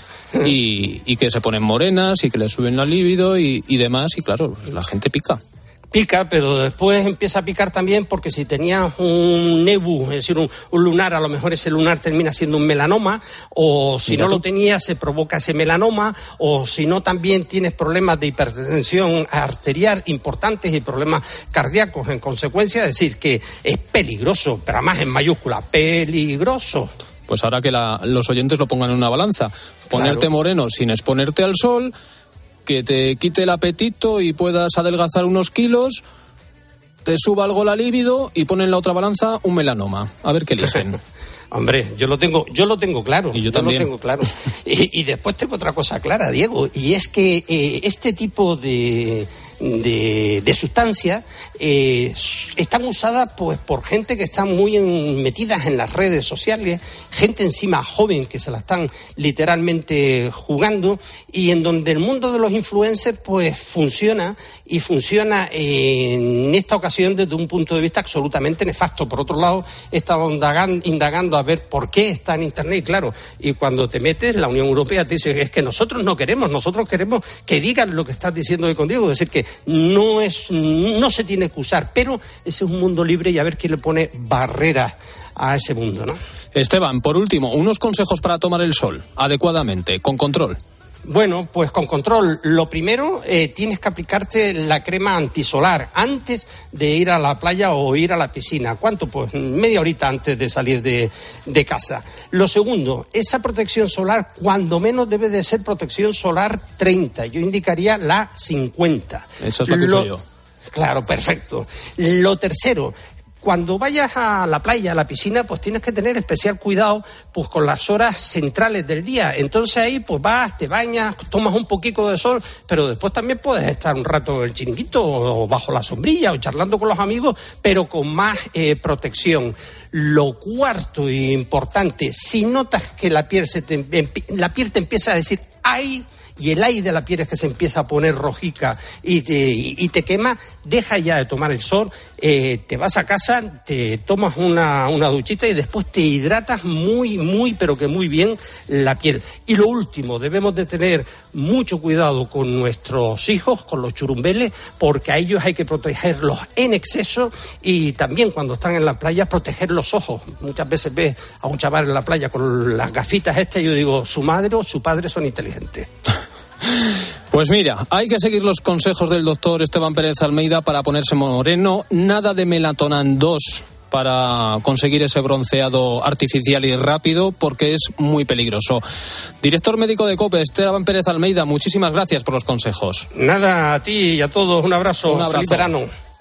y que se ponen morenas y que les suben la libido y demás, y claro, pues la gente pica. Pica, pero después empieza a picar también porque si tenías un nebu, es decir, un lunar, a lo mejor ese lunar termina siendo un melanoma, o si no lo tenías se provoca ese melanoma, o si no también tienes problemas de hipertensión arterial importantes y problemas cardíacos en consecuencia, es decir, que es peligroso, pero además en mayúscula, peligroso. Pues ahora que los oyentes lo pongan en una balanza, ponerte moreno sin exponerte al sol, que te quite el apetito y puedas adelgazar unos kilos, te suba algo la libido y pon en la otra balanza un melanoma. A ver qué eligen. Hombre, yo lo tengo claro. Y yo también. Lo tengo claro. Y después tengo otra cosa clara, Diego, y es que este tipo de sustancias están usadas pues por gente que está muy metidas en las redes sociales, gente encima joven que se la están literalmente jugando, y en donde el mundo de los influencers pues funciona en esta ocasión desde un punto de vista absolutamente nefasto. Por otro lado, he estado indagando a ver por qué está en Internet, y claro, y cuando te metes, la Unión Europea te dice, es que nosotros queremos que digan lo que estás diciendo hoy con Diego, es decir, que no se tiene que usar, pero ese es un mundo libre y a ver quién le pone barreras a ese mundo, ¿no? Esteban, por último, unos consejos para tomar el sol adecuadamente, con control. Bueno, pues con control. Lo primero, tienes que aplicarte la crema antisolar antes de ir a la playa o ir a la piscina. ¿Cuánto? Pues media horita antes de salir de casa. Lo segundo, esa protección solar, cuando menos debe de ser protección solar 30. Yo indicaría la 50. Esa es la que uso yo. Claro, perfecto. Lo tercero, cuando vayas a la playa, a la piscina, pues tienes que tener especial cuidado pues con las horas centrales del día. Entonces ahí pues vas, te bañas, tomas un poquito de sol, pero después también puedes estar un rato en el chiringuito o bajo la sombrilla o charlando con los amigos, pero con más protección. Lo cuarto e importante, si notas que la piel te empieza a decir ¡ay! Y el aire de la piel es que se empieza a poner rojica y te quema, deja ya de tomar el sol, te vas a casa, te tomas una duchita y después te hidratas muy, pero que muy bien la piel. Y lo último, debemos de tener mucho cuidado con nuestros hijos, con los churumbeles, porque a ellos hay que protegerlos en exceso y también cuando están en la playa proteger los ojos. Muchas veces ves a un chaval en la playa con las gafitas y yo digo, su madre o su padre son inteligentes. Pues mira, hay que seguir los consejos del doctor Esteban Pérez Almeida para ponerse moreno. Nada de Melatonan 2 para conseguir ese bronceado artificial y rápido, porque es muy peligroso. Director médico de COPE, Esteban Pérez Almeida, muchísimas gracias por los consejos. Nada, a ti y a todos, un abrazo. Un abrazo. Feliz verano.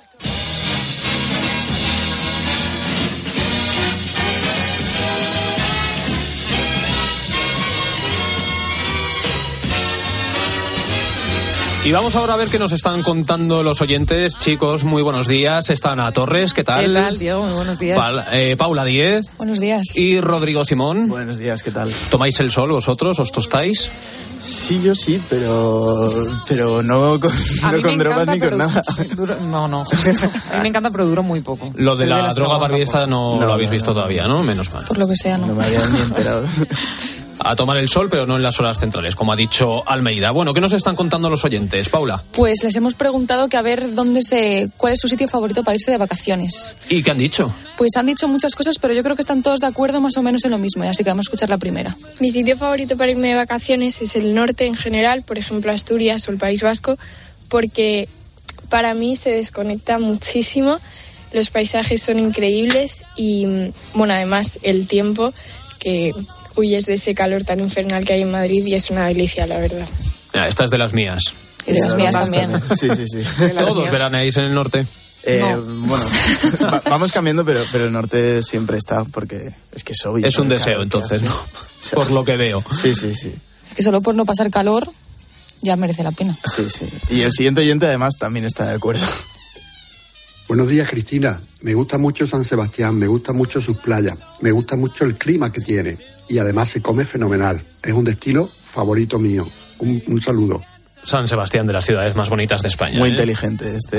Y vamos ahora a ver qué nos están contando los oyentes. Chicos, muy buenos días. Está Ana Torres, ¿qué tal? ¿Qué tal, Diego? Muy buenos días. Paula Díez. Buenos días. Y Rodrigo Simón. Buenos días, ¿qué tal? ¿Tomáis el sol vosotros? ¿Os tostáis? Sí, yo sí, pero no con drogas ni con nada. No. A mí me encanta, pero duro muy poco. Lo de la droga barbiesta no lo habéis visto todavía, ¿no? Menos mal. Por lo que sea, no. No me había ni enterado. A tomar el sol, pero no en las horas centrales, como ha dicho Almeida. Bueno, ¿qué nos están contando los oyentes, Paula? Pues les hemos preguntado que a ver cuál es su sitio favorito para irse de vacaciones. ¿Y qué han dicho? Pues han dicho muchas cosas, pero yo creo que están todos de acuerdo más o menos en lo mismo, así que vamos a escuchar la primera. Mi sitio favorito para irme de vacaciones es el norte en general, por ejemplo Asturias o el País Vasco, porque para mí se desconecta muchísimo, los paisajes son increíbles y, bueno, además el tiempo que huyes de ese calor tan infernal que hay en Madrid y es una delicia, la verdad. Esta es de las mías. Y de las mías también. Sí. ¿Todos veraneáis en el norte? No. Bueno, vamos cambiando, pero el norte siempre está, porque es que soy... Es un deseo, entonces, ¿no? Por lo que veo. Sí. Es que solo por no pasar calor ya merece la pena. Sí. Y el siguiente oyente, además, también está de acuerdo. Buenos días, Cristina. Me gusta mucho San Sebastián, me gusta mucho sus playas, me gusta mucho el clima que tiene y además se come fenomenal. Es un destino favorito mío. Un saludo. San Sebastián, de las ciudades más bonitas de España. Muy inteligente este.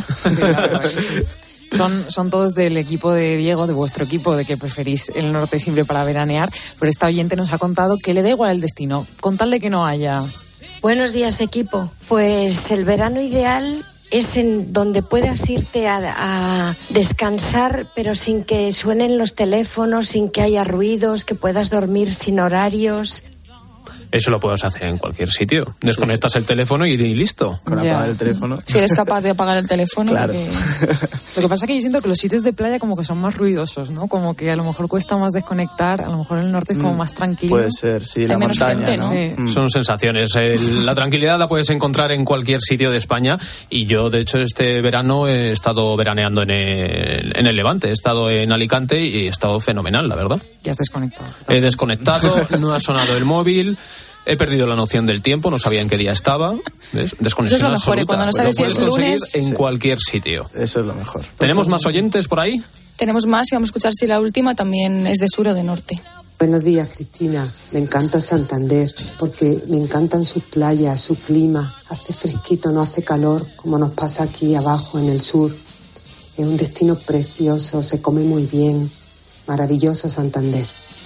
Son todos del equipo de Diego, de vuestro equipo, de que preferís el norte siempre para veranear, pero esta oyente nos ha contado que le da igual el destino, con tal de que no haya... Buenos días, equipo. Pues el verano ideal es en donde puedas irte a descansar, pero sin que suenen los teléfonos, sin que haya ruidos, que puedas dormir sin horarios. Eso lo puedes hacer en cualquier sitio. Desconectas el teléfono y listo. Con apagar el teléfono. Si eres capaz de apagar el teléfono. Claro. Lo que pasa es que yo siento que los sitios de playa como que son más ruidosos, ¿no? Como que a lo mejor cuesta más desconectar, a lo mejor el norte es como más tranquilo. Puede ser, sí, la montaña, gente, ¿no? Sí. Son sensaciones. La tranquilidad la puedes encontrar en cualquier sitio de España y yo, de hecho, este verano he estado veraneando en el Levante. He estado en Alicante y he estado fenomenal, la verdad. Ya has desconectado. He desconectado, no ha sonado el móvil... He perdido la noción del tiempo, no sabía en qué día estaba. ¿Ves? Desconexión Eso es lo mejor, absoluta. cuando no sabes si es lunes... en cualquier sitio. Eso es lo mejor. ¿Tenemos más oyentes por ahí? Tenemos más y vamos a escuchar si la última también es de sur o de norte. Buenos días, Cristina. Me encanta Santander porque me encantan sus playas, su clima. Hace fresquito, no hace calor, como nos pasa aquí abajo en el sur. Es un destino precioso, se come muy bien. Maravilloso Santander.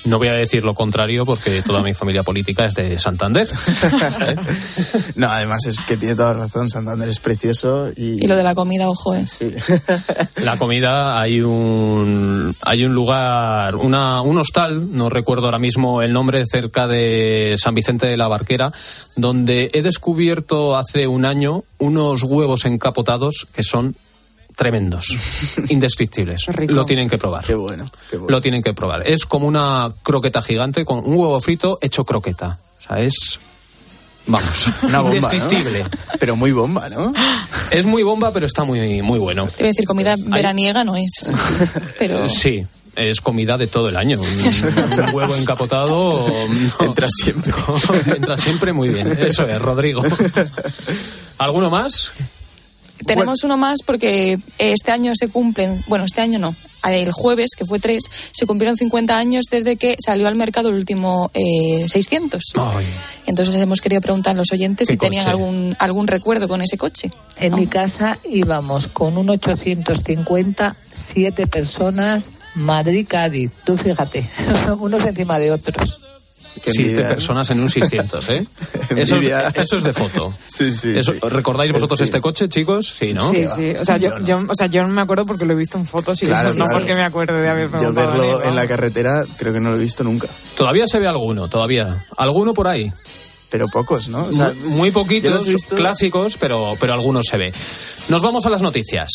No voy a decir lo contrario porque toda mi familia política es de Santander. No, además es que tiene toda la razón, Santander es precioso y lo de la comida, ojo, Sí. La comida, hay un lugar, un hostal, no recuerdo ahora mismo el nombre, cerca de San Vicente de la Barquera, donde he descubierto hace un año unos huevos encapotados que son tremendos, indescriptibles. Lo tienen que probar. Qué bueno. Lo tienen que probar. Es como una croqueta gigante con un huevo frito hecho croqueta. O sea, es... Vamos, una bomba, indescriptible. ¿no? Pero muy bomba, ¿no? Es muy bomba, pero está muy, muy bueno. Te voy a decir, comida veraniega no es. Pero... Sí. Es comida de todo el año. Un huevo encapotado... No, entra siempre. Entra siempre muy bien. Eso es, Rodrigo. ¿Alguno más? Tenemos uno más porque este año se cumplen... Bueno, este año no. El jueves, que fue 3, se cumplieron 50 años desde que salió al mercado el último 600. Ay. Entonces hemos querido preguntar a los oyentes si tenían algún recuerdo con ese coche. En mi casa íbamos con un 850, 7 personas, Madrid-Cádiz. Tú fíjate, unos encima de otros. 7 personas en un 600, ¿eh? Eso es de foto. Sí. ¿Recordáis vosotros este coche, chicos? Sí, ¿no? Sí. O sea, yo no me acuerdo porque lo he visto en fotos y claro, eso, no porque me acuerdo de haber preguntado. Yo verlo en la carretera creo que no lo he visto nunca. Todavía se ve alguno, alguno por ahí. Pero pocos, ¿no? O sea, muy poquitos, clásicos, pero algunos se ve. Nos vamos a las noticias.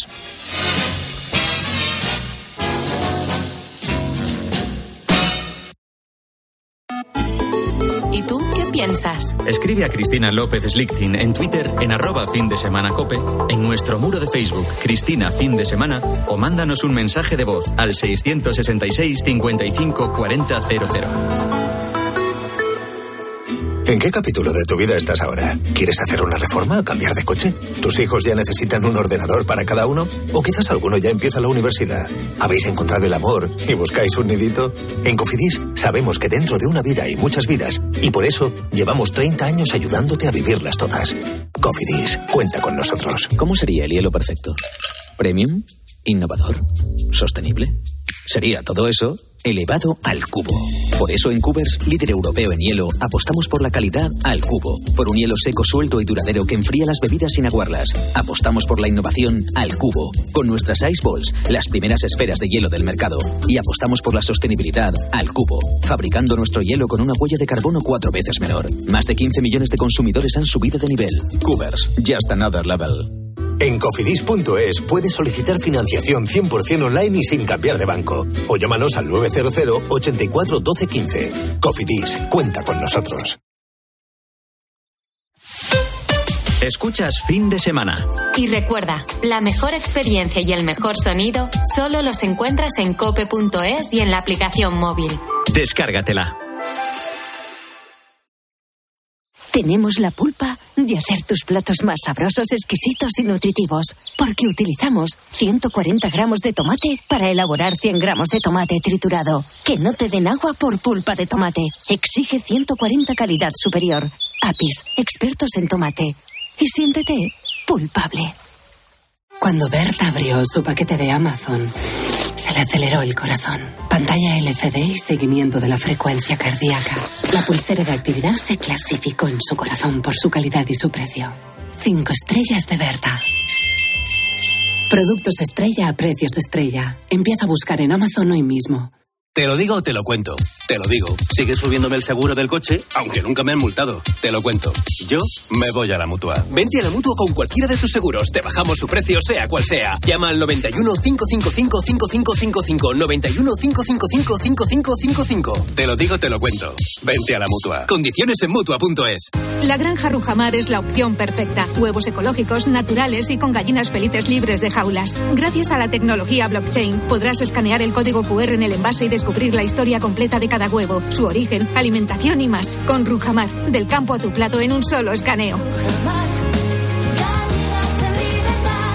¿Y tú qué piensas? Escribe a Cristina López Slichting en Twitter en @findesemanacope, en nuestro muro de Facebook Cristina Fin de Semana, o mándanos un mensaje de voz al 666 55 40 00. ¿En qué capítulo de tu vida estás ahora? ¿Quieres hacer una reforma o cambiar de coche? ¿Tus hijos ya necesitan un ordenador para cada uno? ¿O quizás alguno ya empieza la universidad? ¿Habéis encontrado el amor y buscáis un nidito? En Cofidis sabemos que dentro de una vida hay muchas vidas y por eso llevamos 30 años ayudándote a vivirlas todas. Cofidis, cuenta con nosotros. ¿Cómo sería el hielo perfecto? ¿Premium? ¿Innovador? ¿Sostenible? Sería todo eso elevado al cubo. Por eso en Cubers, líder europeo en hielo, apostamos por la calidad al cubo. Por un hielo seco, suelto y duradero que enfría las bebidas sin aguarlas. Apostamos por la innovación al cubo. Con nuestras Ice Balls, las primeras esferas de hielo del mercado. Y apostamos por la sostenibilidad al cubo. Fabricando nuestro hielo con una huella de carbono 4 veces menor. Más de 15 millones de consumidores han subido de nivel. Cubers, just another level. En Cofidis.es puedes solicitar financiación 100% online y sin cambiar de banco. O llámanos al 900 84 12 15. Cofidis, cuenta con nosotros. Escuchas Fin de Semana. Y recuerda, la mejor experiencia y el mejor sonido solo los encuentras en cope.es y en la aplicación móvil. Descárgatela. Tenemos la pulpa de hacer tus platos más sabrosos, exquisitos y nutritivos, porque utilizamos 140 gramos de tomate para elaborar 100 gramos de tomate triturado. Que no te den agua por pulpa de tomate. Exige 140 calidad superior. Apis, expertos en tomate. Y siéntete pulpable. Cuando Berta abrió su paquete de Amazon, se le aceleró el corazón. Pantalla LCD y seguimiento de la frecuencia cardíaca. La pulsera de actividad se clasificó en su corazón por su calidad y su precio. 5 estrellas de Berta. Productos estrella a precios estrella. Empieza a buscar en Amazon hoy mismo. Te lo digo o te lo cuento. Te lo digo. Sigue subiéndome el seguro del coche, aunque nunca me han multado. Te lo cuento. Yo me voy a la Mutua. Vente a la Mutua con cualquiera de tus seguros. Te bajamos su precio, sea cual sea. Llama al 91 555 5555. 91 555 5555. Te lo digo, te lo cuento. Vente a la Mutua. Condiciones en Mutua.es. La Granja Rujamar es la opción perfecta. Huevos ecológicos, naturales y con gallinas felices libres de jaulas. Gracias a la tecnología blockchain, podrás escanear el código QR en el envase y descubrir la historia completa de cada huevo, su origen, alimentación y más. Con Rujamar, del campo a tu plato en un solo escaneo.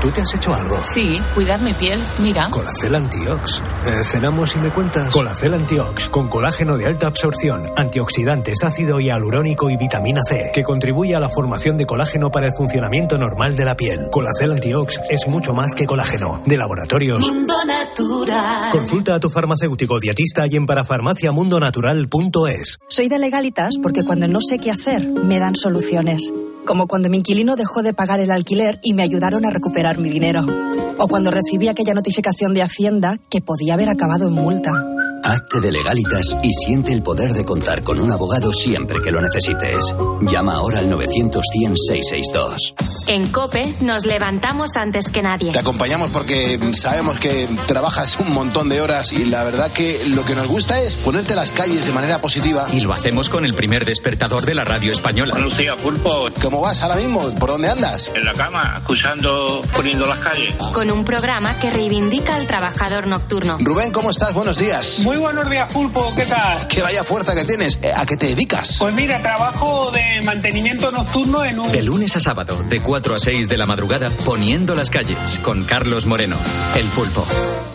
¿Tú te has hecho algo? Sí, cuidar mi piel. Mira. Colacel Antiox. Cenamos y me cuentas. Colacel Antiox, con colágeno de alta absorción, antioxidantes, ácido hialurónico y vitamina C, que contribuye a la formación de colágeno para el funcionamiento normal de la piel. Colacel Antiox es mucho más que colágeno. De Laboratorios Mundo Natural. Consulta a tu farmacéutico dietista y en parafarmaciamundonatural.es. Soy de Legalitas porque cuando no sé qué hacer, me dan soluciones. Como cuando mi inquilino dejó de pagar el alquiler y me ayudaron a recuperar mi dinero. O cuando recibí aquella notificación de Hacienda que podía haber acabado en multa. Hazte de Legalitas y siente el poder de contar con un abogado siempre que lo necesites. Llama ahora al 900-100-662. En COPE nos levantamos antes que nadie. Te acompañamos porque sabemos que trabajas un montón de horas y la verdad que lo que nos gusta es ponerte las calles de manera positiva. Y lo hacemos con el primer despertador de la radio española. Buenos días, Pulpo. ¿Cómo vas ahora mismo? ¿Por dónde andas? En la cama, escuchando, poniendo las calles. Con un programa que reivindica al trabajador nocturno. Rubén, ¿cómo estás? Buenos días. Muy buenos días, Pulpo, ¿qué tal? Que vaya fuerza que tienes. ¿A qué te dedicas? Pues mira, trabajo de mantenimiento nocturno en un... De lunes a sábado, de 4 a 6 de la madrugada, poniendo las calles, con Carlos Moreno, el Pulpo.